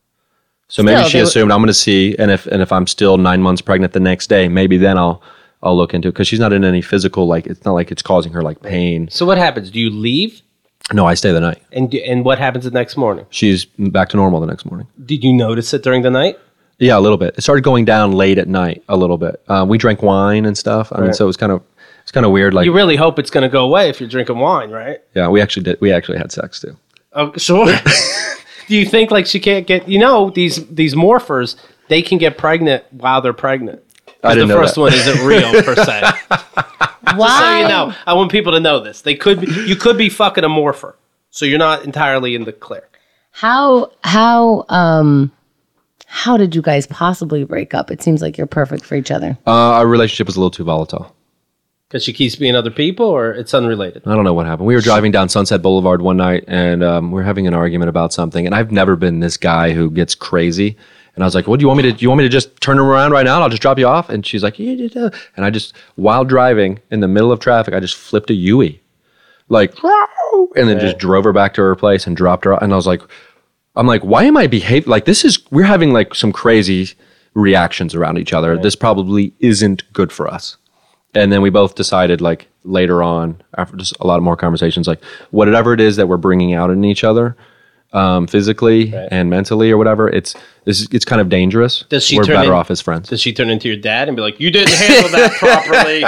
So maybe Still, she they were- assumed I'm going to see, and if and if I'm still nine months pregnant the next day, maybe then I'll I'll look into it because she's not in any physical like it's not like it's causing her like pain. So what happens? Do you leave? No, I stay the night. And and what happens the next morning? She's back to normal the next morning. Did you notice it during the night? Yeah, a little bit. It started going down late at night a little bit. Um, we drank wine and stuff. I mean, Right. so it was kind of it's kind of weird. Like, You really hope it's going to go away if you're drinking wine, right? yeah, we actually did. We actually had sex too. Oh, sure. Do you think like she can't get? You know, these these morphers, they can get pregnant while they're pregnant. I didn't the know first that. one isn't real per se. Why? So you know, I want people to know this. They could be, you could be fucking a morpher, so you're not entirely in the clear. How how um how did you guys possibly break up? It seems like you're perfect for each other. Uh, our relationship was a little too volatile. Because she keeps being other people, or it's unrelated. I don't know what happened. We were driving down Sunset Boulevard one night, and um, we were having an argument about something. And I've never been this guy who gets crazy. And I was like, "What do you want me to? Do you want me to just turn around right now? And I'll just drop you off." And she's like, "Yeah, yeah, yeah." And I just, while driving in the middle of traffic, I just flipped a Yui, like, and then just drove her back to her place and dropped her off. And I was like, "I'm like, why am I behaving like this? Is we're having like some crazy reactions around each other. This probably isn't good for us." And then we both decided, like, later on, after just a lot of more conversations, like, whatever it is that we're bringing out in each other, um, physically and mentally or whatever, it's it's, it's kind of dangerous. Does she we're turn better in- off as friends. Does she turn into your dad and be like, "You didn't handle that properly"?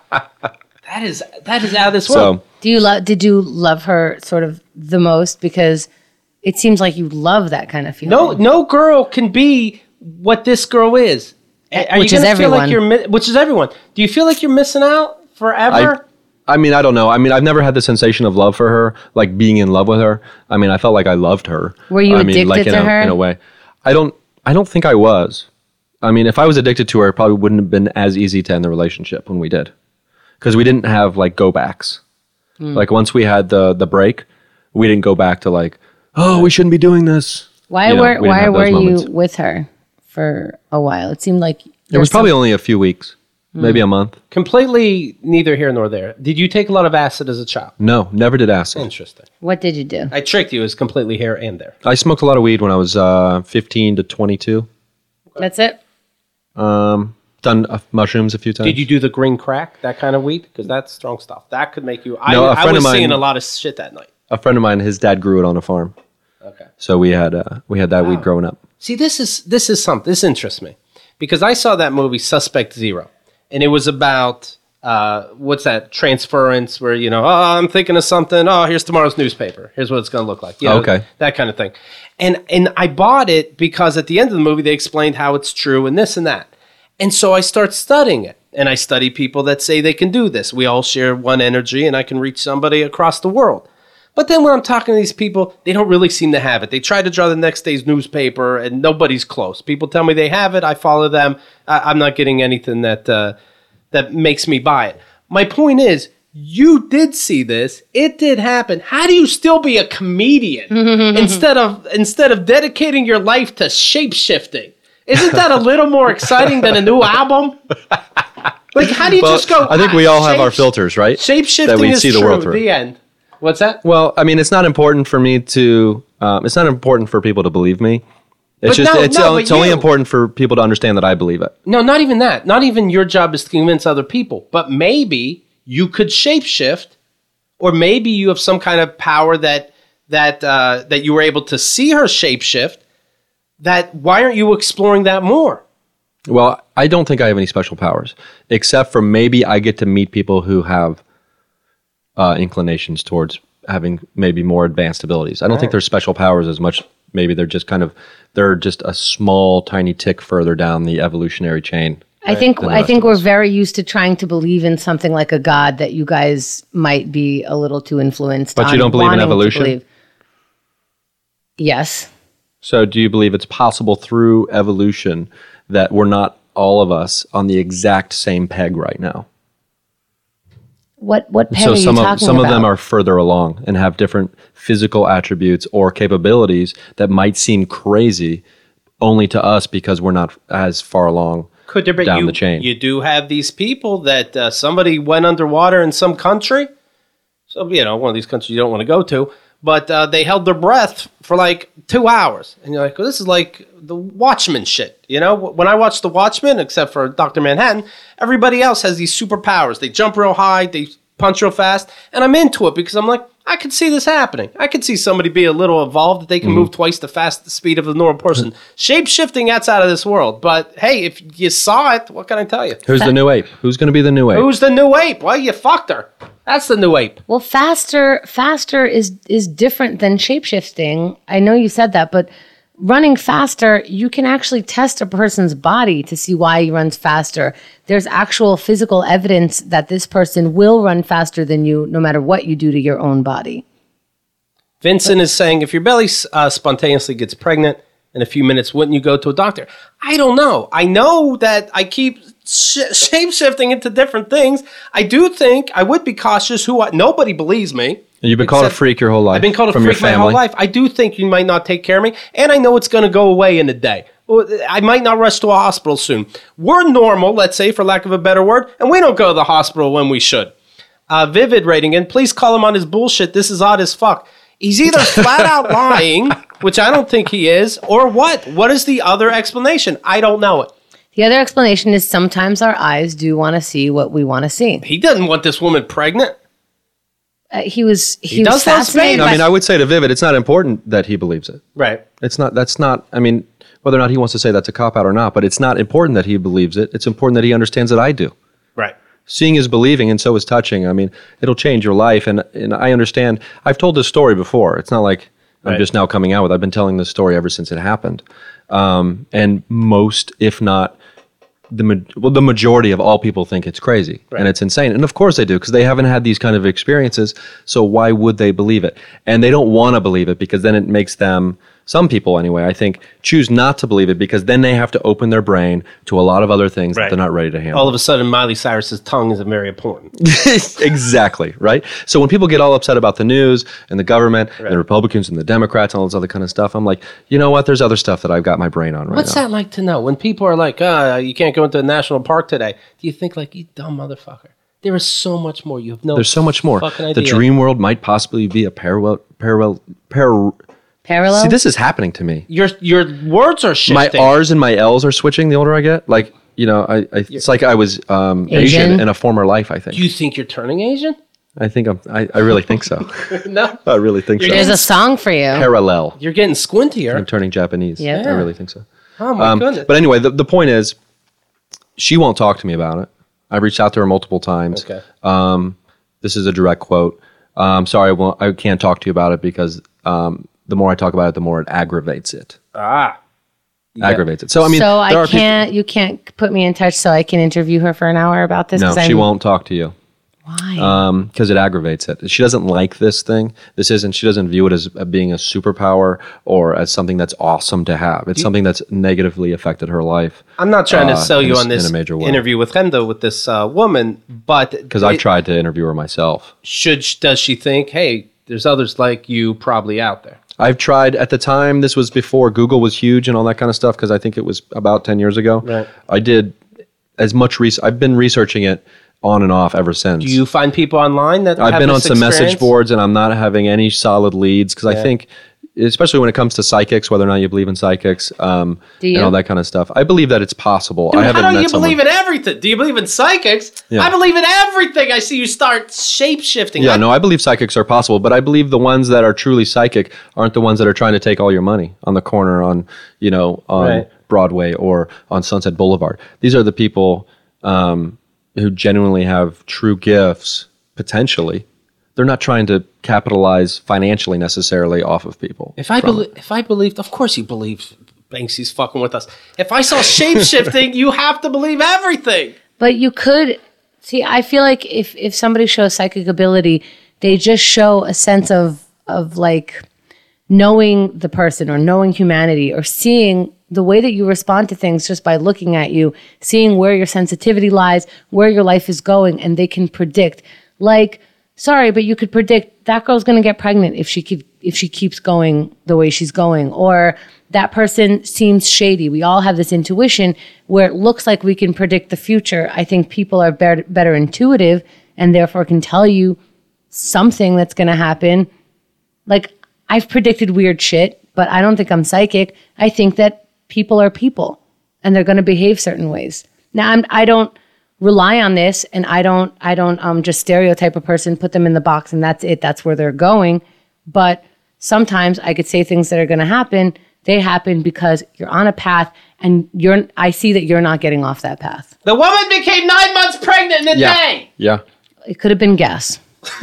that is that is out of this world. So, Do you love did you love her sort of the most? Because it seems like you love that kind of feeling. No, no girl can be what this girl is. Are Which you is gonna feel like everyone. you're mi- which is everyone? Do you feel like you're missing out forever? I mean, I don't know. I mean, I've never had the sensation of love for her, like being in love with her. I mean, I felt like I loved her. Were you I mean, addicted like in to a, her? In a way, I don't. I don't think I was. I mean, if I was addicted to her, it probably wouldn't have been as easy to end the relationship when we did, because we didn't have like go backs. Hmm. Like once we had the the break, we didn't go back to like, oh, we shouldn't be doing this. Why You know, were we didn't why have those were you moments. with her for a while? It seemed like It was probably only a few weeks, Hmm. maybe a month. Completely neither here nor there. Did you take a lot of acid as a child? No, never did acid. Interesting. What did you do? I tricked you. It was completely here and there. I smoked a lot of weed when I was uh, fifteen to twenty-two. That's it. Um, done uh, mushrooms a few times. Did you do the green crack, that kind of weed? Because that's strong stuff. That could make you. I, No, a I friend was of mine- seeing a lot of shit that night. A friend of mine, his dad grew it on a farm, Okay. so we had uh, we had that weed growing up. See, this is this is something. This interests me because I saw that movie Suspect Zero, and it was about uh, what's that transference where you know, oh, I'm thinking of something. Oh, here's tomorrow's newspaper. Here's what it's going to look like. You know, Okay. that kind of thing. And and I bought it because at the end of the movie they explained how it's true and this and that, and so I start studying it. And I study people that say they can do this. We all share one energy, and I can reach somebody across the world. But then when I'm talking to these people, they don't really seem to have it. They try to draw the next day's newspaper, and nobody's close. People tell me they have it. I follow them. I, I'm not getting anything that uh, that makes me buy it. My point is, you did see this. It did happen. How do you still be a comedian instead of instead of dedicating your life to shape-shifting? Isn't that a little more exciting than a new album? Like, how do you Well, just go? I think we all have shape- our filters, right? Shape-shifting That we is see the true. world through. The end. What's that? Well, I mean, it's not important for me to. Um, it's not important for people to believe me. It's But just. no, it's no, o- but it's only you- important for people to understand that I believe it. No, not even that. Not even your job is to convince other people. But maybe you could shapeshift, or maybe you have some kind of power that that uh, that you were able to see her shapeshift. That why aren't you exploring that more? Well, I don't think I have any special powers, except for maybe I get to meet people who have uh, inclinations towards having maybe more advanced abilities. I don't think they're special powers as much. Maybe they're just kind of they're just a small, tiny tick further down the evolutionary chain. I think than the I rest think of we're us. very used to trying to believe in something like a god that you guys might be a little too influenced. But you on don't believe in wanting to evolution? believe. Yes. So, do you believe it's possible through evolution that we're not all of us on the exact same peg right now? What what peg So are you some talking of some about? of them are further along and have different physical attributes or capabilities that might seem crazy only to us because we're not as far along Could there be down you, the chain. You do have these people that uh, somebody went underwater in some country. So, you know, one of these countries you don't want to go to. But uh, they held their breath for like two hours. And you're like, well, this is like the Watchmen shit. You know, when I watch The Watchmen, except for Doctor Manhattan, everybody else has these superpowers. They jump real high, they punch real fast. And I'm into it because I'm like, I could see this happening. I could see somebody be a little evolved that they can move twice the fast speed of a normal person. Shape-shifting, that's out of this world. But hey, if you saw it, what can I tell you? Who's the new ape? Who's going to be the new ape? Who's the new ape? Well, you fucked her. That's the new ape. Well, faster faster is is different than shapeshifting. I know you said that, but running faster, you can actually test a person's body to see why he runs faster. There's actual physical evidence that this person will run faster than you no matter what you do to your own body. Vincent is saying, if your belly uh, spontaneously gets pregnant in a few minutes, wouldn't you go to a doctor? I don't know. I know that I keep sh- shape-shifting into different things. I do think I would be cautious. Who I, Nobody believes me. You've been called a Except- freak your whole life. I've been called a from your freak my family. whole life. I do think you might not take care of me, and I know it's going to go away in a day. Well, I might not rush to a hospital soon. We're normal, let's say, for lack of a better word, and we don't go to the hospital when we should. Uh, Vivid rating, and please call him on his bullshit. This is odd as fuck. He's either flat out lying, which I don't think he is, or what? What is the other explanation? I don't know it. The other explanation is sometimes our eyes do want to see what we want to see. He doesn't want this woman pregnant. Uh, he was he, He was does love fascinated. Spain. I by- mean, I would say to Vivid, it's not important that he believes it. Right. It's not. That's not. I mean, whether or not he wants to say that's a cop out or not, but it's not important that he believes it. It's important that he understands that I do. Right. Seeing is believing, and so is touching. I mean, it'll change your life, and and I understand. I've told this story before. It's not like I'm Right. just now coming out with. I've been telling this story ever since it happened, um, and most, if not the ma- well, the majority of all people think it's crazy and it's insane, and of course they do because they haven't had these kind of experiences. So why would they believe it? And they don't want to believe it because then it makes them. Some people, anyway, I think, choose not to believe it because then they have to open their brain to a lot of other things that Right. they're not ready to handle. All of a sudden, Miley Cyrus's tongue is very important. Exactly, right? So when people get all upset about the news and the government and the Republicans and the Democrats and all this other kind of stuff, I'm like, you know what? There's other stuff that I've got my brain on right What's now. that like to know? When people are like, ah, you can't go into a national park today. Do you think like, you dumb motherfucker? There is so much more. You have no There's so much more. fucking The idea. dream world might possibly be a parallel, parallel, par. Parallel. See, this is happening to me. Your your words are My shifting. R's and my L's are switching the older I get. Like, you know, I, I it's like I was um, Asian. Asian? in a former life, I think. Do you think you're turning Asian? I think I'm, I, I really think so. No. I really think so. There's a song for you. Parallel. You're getting squintier. I'm turning Japanese. Yeah. I really think so. Oh my Um, goodness. but anyway, the, the point is, she won't talk to me about it. I reached out to her multiple times. Okay. Um, this is a direct quote. Um, sorry, I, won't, I can't talk to you about it because um, the more I talk about it, the more it aggravates it. ah. aggravates it. So I mean, so there I are people- can't. You can't put me in touch so I can interview her for an hour about this. No, 'cause she I'm- won't talk to you. Why? Because it aggravates it. She doesn't like this thing. This isn't. She doesn't view it as uh, being a superpower or as something that's awesome to have. It's something that's negatively affected her life. I'm not trying to uh, sell in you a- on this in a major way. interview with Hendo with this uh, woman, but Because I've it- tried to interview her myself. should does she think, hey, there's others like you probably out there? I've tried at the time. This was before Google was huge and all that kind of stuff. Because I think it was about ten years ago. Right. I did as much research. I've been researching it on and off ever since. Do you find people online that I've have been on this some message experience? boards and I'm not having any solid leads because I think, especially when it comes to psychics, whether or not you believe in psychics um, Do you? and all that kind of stuff, I believe that it's possible. Dude, I haven't how don't met you someone. believe in everything? Do you believe in psychics? Yeah. I believe in everything. I see you start shape shifting. Yeah, no, I believe psychics are possible, but I believe the ones that are truly psychic aren't the ones that are trying to take all your money on the corner on, you know, on Right. Broadway or on Sunset Boulevard. These are the people um, who genuinely have true gifts, potentially. They're not trying to capitalize financially necessarily off of people. If I from believe, if I believed, of course you believe Banksy's fucking with us. If I saw shape shifting, you have to believe everything. But you could see. I feel like if if somebody shows psychic ability, they just show a sense of of like knowing the person or knowing humanity or seeing the way that you respond to things just by looking at you, seeing where your sensitivity lies, where your life is going, and they can predict. Like, sorry, but you could predict that girl's going to get pregnant if she keep, if she keeps going the way she's going, or that person seems shady. We all have this intuition where it looks like we can predict the future. I think people are better, better intuitive and therefore can tell you something that's going to happen. Like, I've predicted weird shit, but I don't think I'm psychic. I think that people are people and they're going to behave certain ways. Now, I'm, I don't rely on this, and I don't I don't um, just stereotype a person, put them in the box, and that's it. That's where they're going. But sometimes I could say things that are going to happen. They happen because you're on a path, and you're. I see that you're not getting off that path. The woman became nine months pregnant in a yeah, day. yeah, It could have been gas.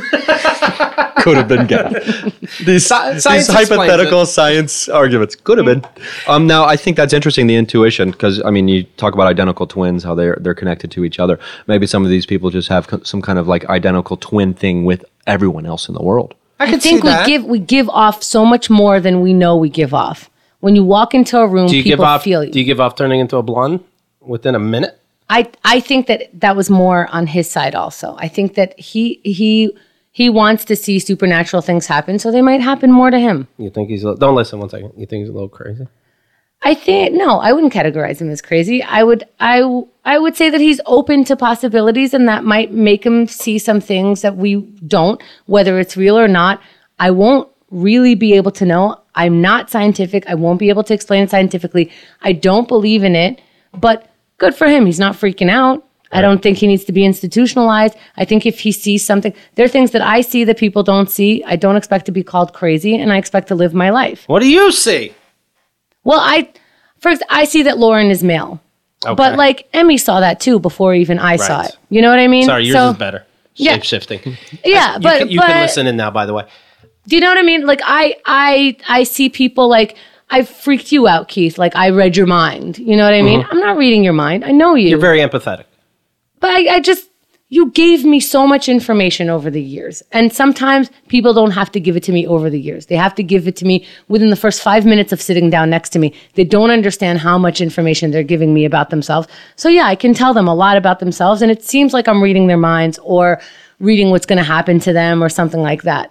could have been good. These, science these explains hypothetical science arguments could have been. Um, now, I think that's interesting, the intuition, because I mean, you talk about identical twins, how they're they're connected to each other. Maybe some of these people just have co- some kind of like identical twin thing with everyone else in the world. I I can think see we that. give we give off so much more than we know we give off. When you walk into a room, do you people give off? feel you. Do you give off turning into a blonde within a minute? I I think that that was more on his side also. I think that he he he wants to see supernatural things happen, so they might happen more to him. You think he's? A, don't listen one second. You think he's a little crazy? I think no, I wouldn't categorize him as crazy. I would I w- I would say that he's open to possibilities, and that might make him see some things that we don't, whether it's real or not. I won't really be able to know. I'm not scientific. I won't be able to explain it scientifically. I don't believe in it, but good for him. He's not freaking out. I don't think he needs to be institutionalized. I think if he sees something, there are things that I see that people don't see. I don't expect to be called crazy, and I expect to live my life. What do you see? Well, I first I see that Lauren is male, Okay. but like Emmy saw that too before even I saw Right. it. You know what I mean? Sorry, yours So- is better. Yeah. Shape shifting. Yeah, you but can, you but can listen in now. By the way, do you know what I mean? Like I I I see people like I freaked you out, Keith. Like I read your mind. You know what I mean? I'm not reading your mind. I know you. you're very empathetic. But I, I just, you gave me so much information over the years. And sometimes people don't have to give it to me over the years. They have to give it to me within the first five minutes of sitting down next to me. They don't understand how much information they're giving me about themselves. So yeah, I can tell them a lot about themselves. And it seems like I'm reading their minds or reading what's going to happen to them or something like that.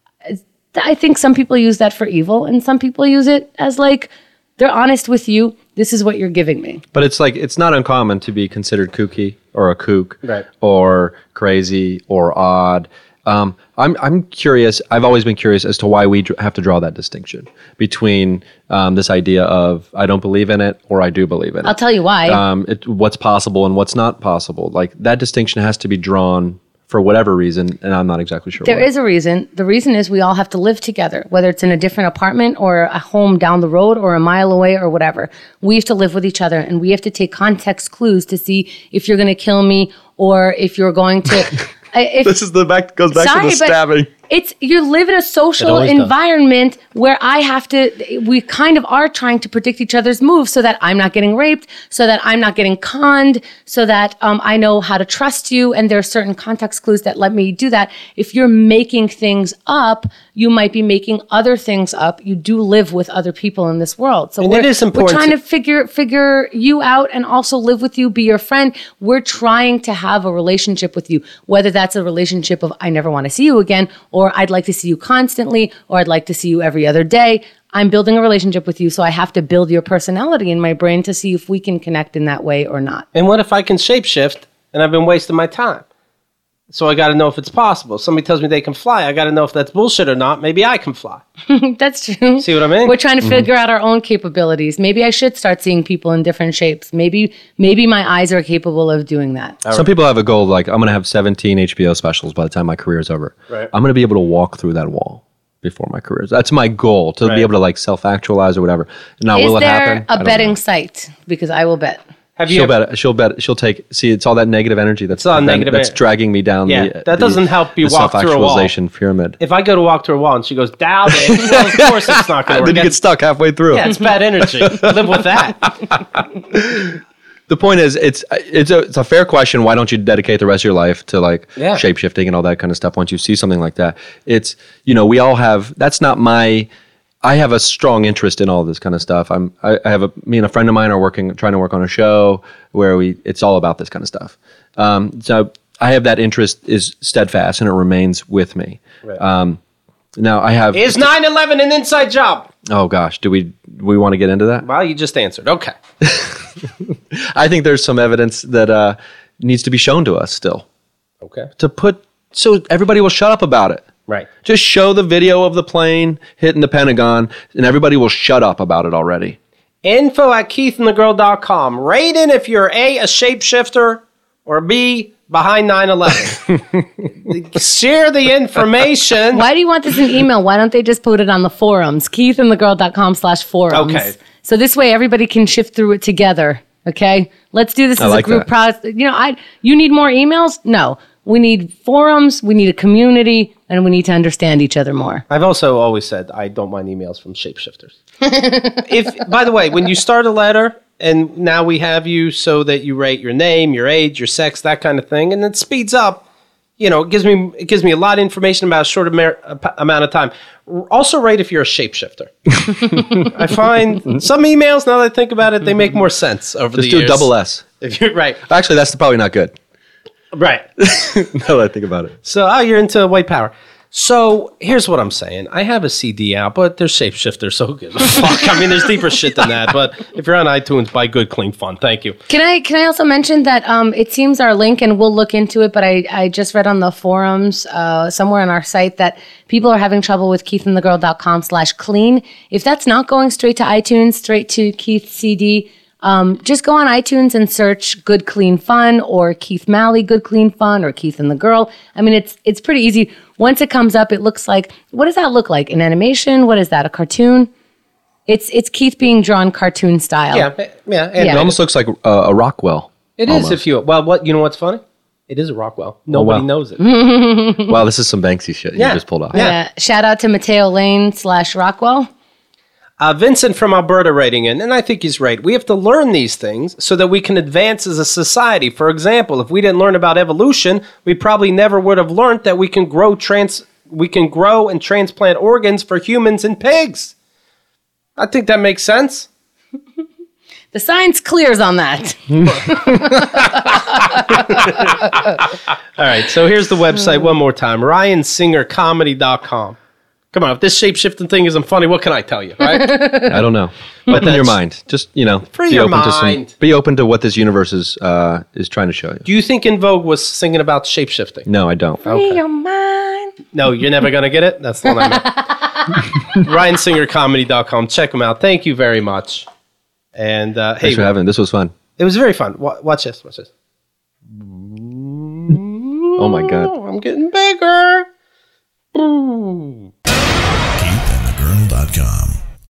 I think some people use that for evil, and some people use it as like, they're honest with you. This is what you're giving me. But it's like it's not uncommon to be considered kooky or a kook, Right. or crazy or odd. Um, I'm I'm curious. I've always been curious as to why we dr- have to draw that distinction between um, this idea of I don't believe in it or I do believe in it. I'll tell you why. Um, it, what's possible and what's not possible. Like that distinction has to be drawn for whatever reason, and I'm not exactly sure. There why. is a reason. The reason is we all have to live together, whether it's in a different apartment or a home down the road or a mile away or whatever. We have to live with each other, and we have to take context clues to see if you're going to kill me or if you're going to. I- if, This is the back goes back Sorry, to the but stabbing. It's you live in a social always does. environment where I have to, we kind of are trying to predict each other's moves so that I'm not getting raped, so that I'm not getting conned, so that um, I know how to trust you. And there are certain context clues that let me do that. If you're making things up, you might be making other things up. You do live with other people in this world. So And we're, it is important we're trying to- to figure figure you out and also live with you, be your friend. We're trying to have a relationship with you, whether that's a relationship of I never want to see you again, or I'd like to see you constantly, or I'd like to see you every other day. I'm building a relationship with you, so I have to build your personality in my brain to see if we can connect in that way or not. And what if I can shapeshift and I've been wasting my time? So I got to know if it's possible. Somebody tells me they can fly. I got to know if that's bullshit or not. Maybe I can fly. That's true. See what I mean? We're trying to figure out our own capabilities. Maybe I should start seeing people in different shapes. Maybe maybe my eyes are capable of doing that. Some people have a goal like, I'm going to have seventeen H B O specials by the time my career is over. Right. I'm going to be able to walk through that wall before my career is. That's my goal, to Right. be able to like self-actualize or whatever. Now, Is will it there happen? I a don't betting know. site? Because I will bet. Have you She'll ever- bet. She'll bet. She'll take. See, it's all that negative energy that's all that- negative that's en- dragging me down. Yeah, the, that the- doesn't help you the walk through a wall. self-actualization pyramid. If I go to walk through a wall and she goes, doubt it, well, of course it's not going to work. Then you get stuck halfway through. Yeah, it's bad energy. Live with that. The point is, it's it's a it's a fair question. Why don't you dedicate the rest of your life to like Yeah. shape shifting and all that kind of stuff? Once you see something like that, it's you know we all have. That's not my. I have a strong interest in all this kind of stuff. I'm I, I have a me and a friend of mine are working trying to work on a show where we it's all about this kind of stuff. Um, so I have that interest is steadfast and it remains with me. Right. Um, now I have. Is nine eleven an inside job? Oh gosh, do we do we want to get into that? Well, you just answered. Okay. I think there's some evidence that uh, needs to be shown to us still Okay. to put so everybody will shut up about it. Right. Just show the video of the plane hitting the Pentagon, and everybody will shut up about it already. Info at keith and the girl dot com. Rate in if you're A, a shapeshifter, or B, behind nine eleven. Share the information. Why do you want this in email? Why don't they just put it on the forums? keith and the girl dot com slash forums. Okay. So this way everybody can shift through it together. Okay? Let's do this I as like a group that. process. You know, I you need more emails? No. We need forums, we need a community, and we need to understand each other more. I've also always said I don't mind emails from shapeshifters. If, by the way, when you start a letter, and now we have you so that you rate your name, your age, your sex, that kind of thing, and it speeds up. You know, it gives me it gives me a lot of information about a short amer- a p- amount of time. R- Also, rate if you're a shapeshifter. I find some emails, now that I think about it, they make more sense over Just the do years. a double S. If you're right, Actually, that's probably not good. right. Now that I think about it. So, oh, you're into white power. So, here's what I'm saying. I have a C D out, but they're shapeshifters, so who gives a fuck? I mean, there's deeper shit than that. But if you're on iTunes, buy Good, Clean Fun. Thank you. Can I can I also mention that um, it seems our link, and we'll look into it, but I, I just read on the forums uh, somewhere on our site that people are having trouble with keith and the girl dot com slash clean. If that's not going straight to iTunes, straight to Keith's C D, um, just go on iTunes and search Good Clean Fun or Keith Malley Good Clean Fun or Keith and the Girl. I mean, it's it's pretty easy. Once it comes up, it looks like, what does that look like? An animation? What is that? A cartoon? It's it's Keith being drawn cartoon style. Yeah, yeah. And Yeah. It almost looks like uh, a Rockwell. it is almost. if you, well, what, you know what's funny? It is a Rockwell. Nobody wow. knows it. Wow, this is some Banksy shit Yeah. you just pulled off. Yeah. Yeah. Shout out to Mateo Lane slash Rockwell. Uh, Vincent from Alberta writing in, and I think he's right. We have to learn these things so that we can advance as a society. For example, if we didn't learn about evolution, we probably never would have learned that we can grow trans we can grow and transplant organs for humans and pigs. I think that makes sense. The science clears on that. All right, so here's the website one more time, ryan singer comedy dot com. Come on, if this shape-shifting thing isn't funny, what can I tell you, right? I don't know. Open your mind. Just, you know, Free be your open to mind. some, be open to what this universe is uh, is trying to show you. Do you think In Vogue was singing about shape-shifting? No, I don't. Free your mind. No, you're never going to get it? That's the one I meant. ryan singer comedy dot com. Check them out. Thank you very much. And uh, hey, Thanks for having me. This was fun. it was very fun. Wa- Watch this. Watch this. Oh my God. Oh, I'm getting bigger. keith and the girl dot com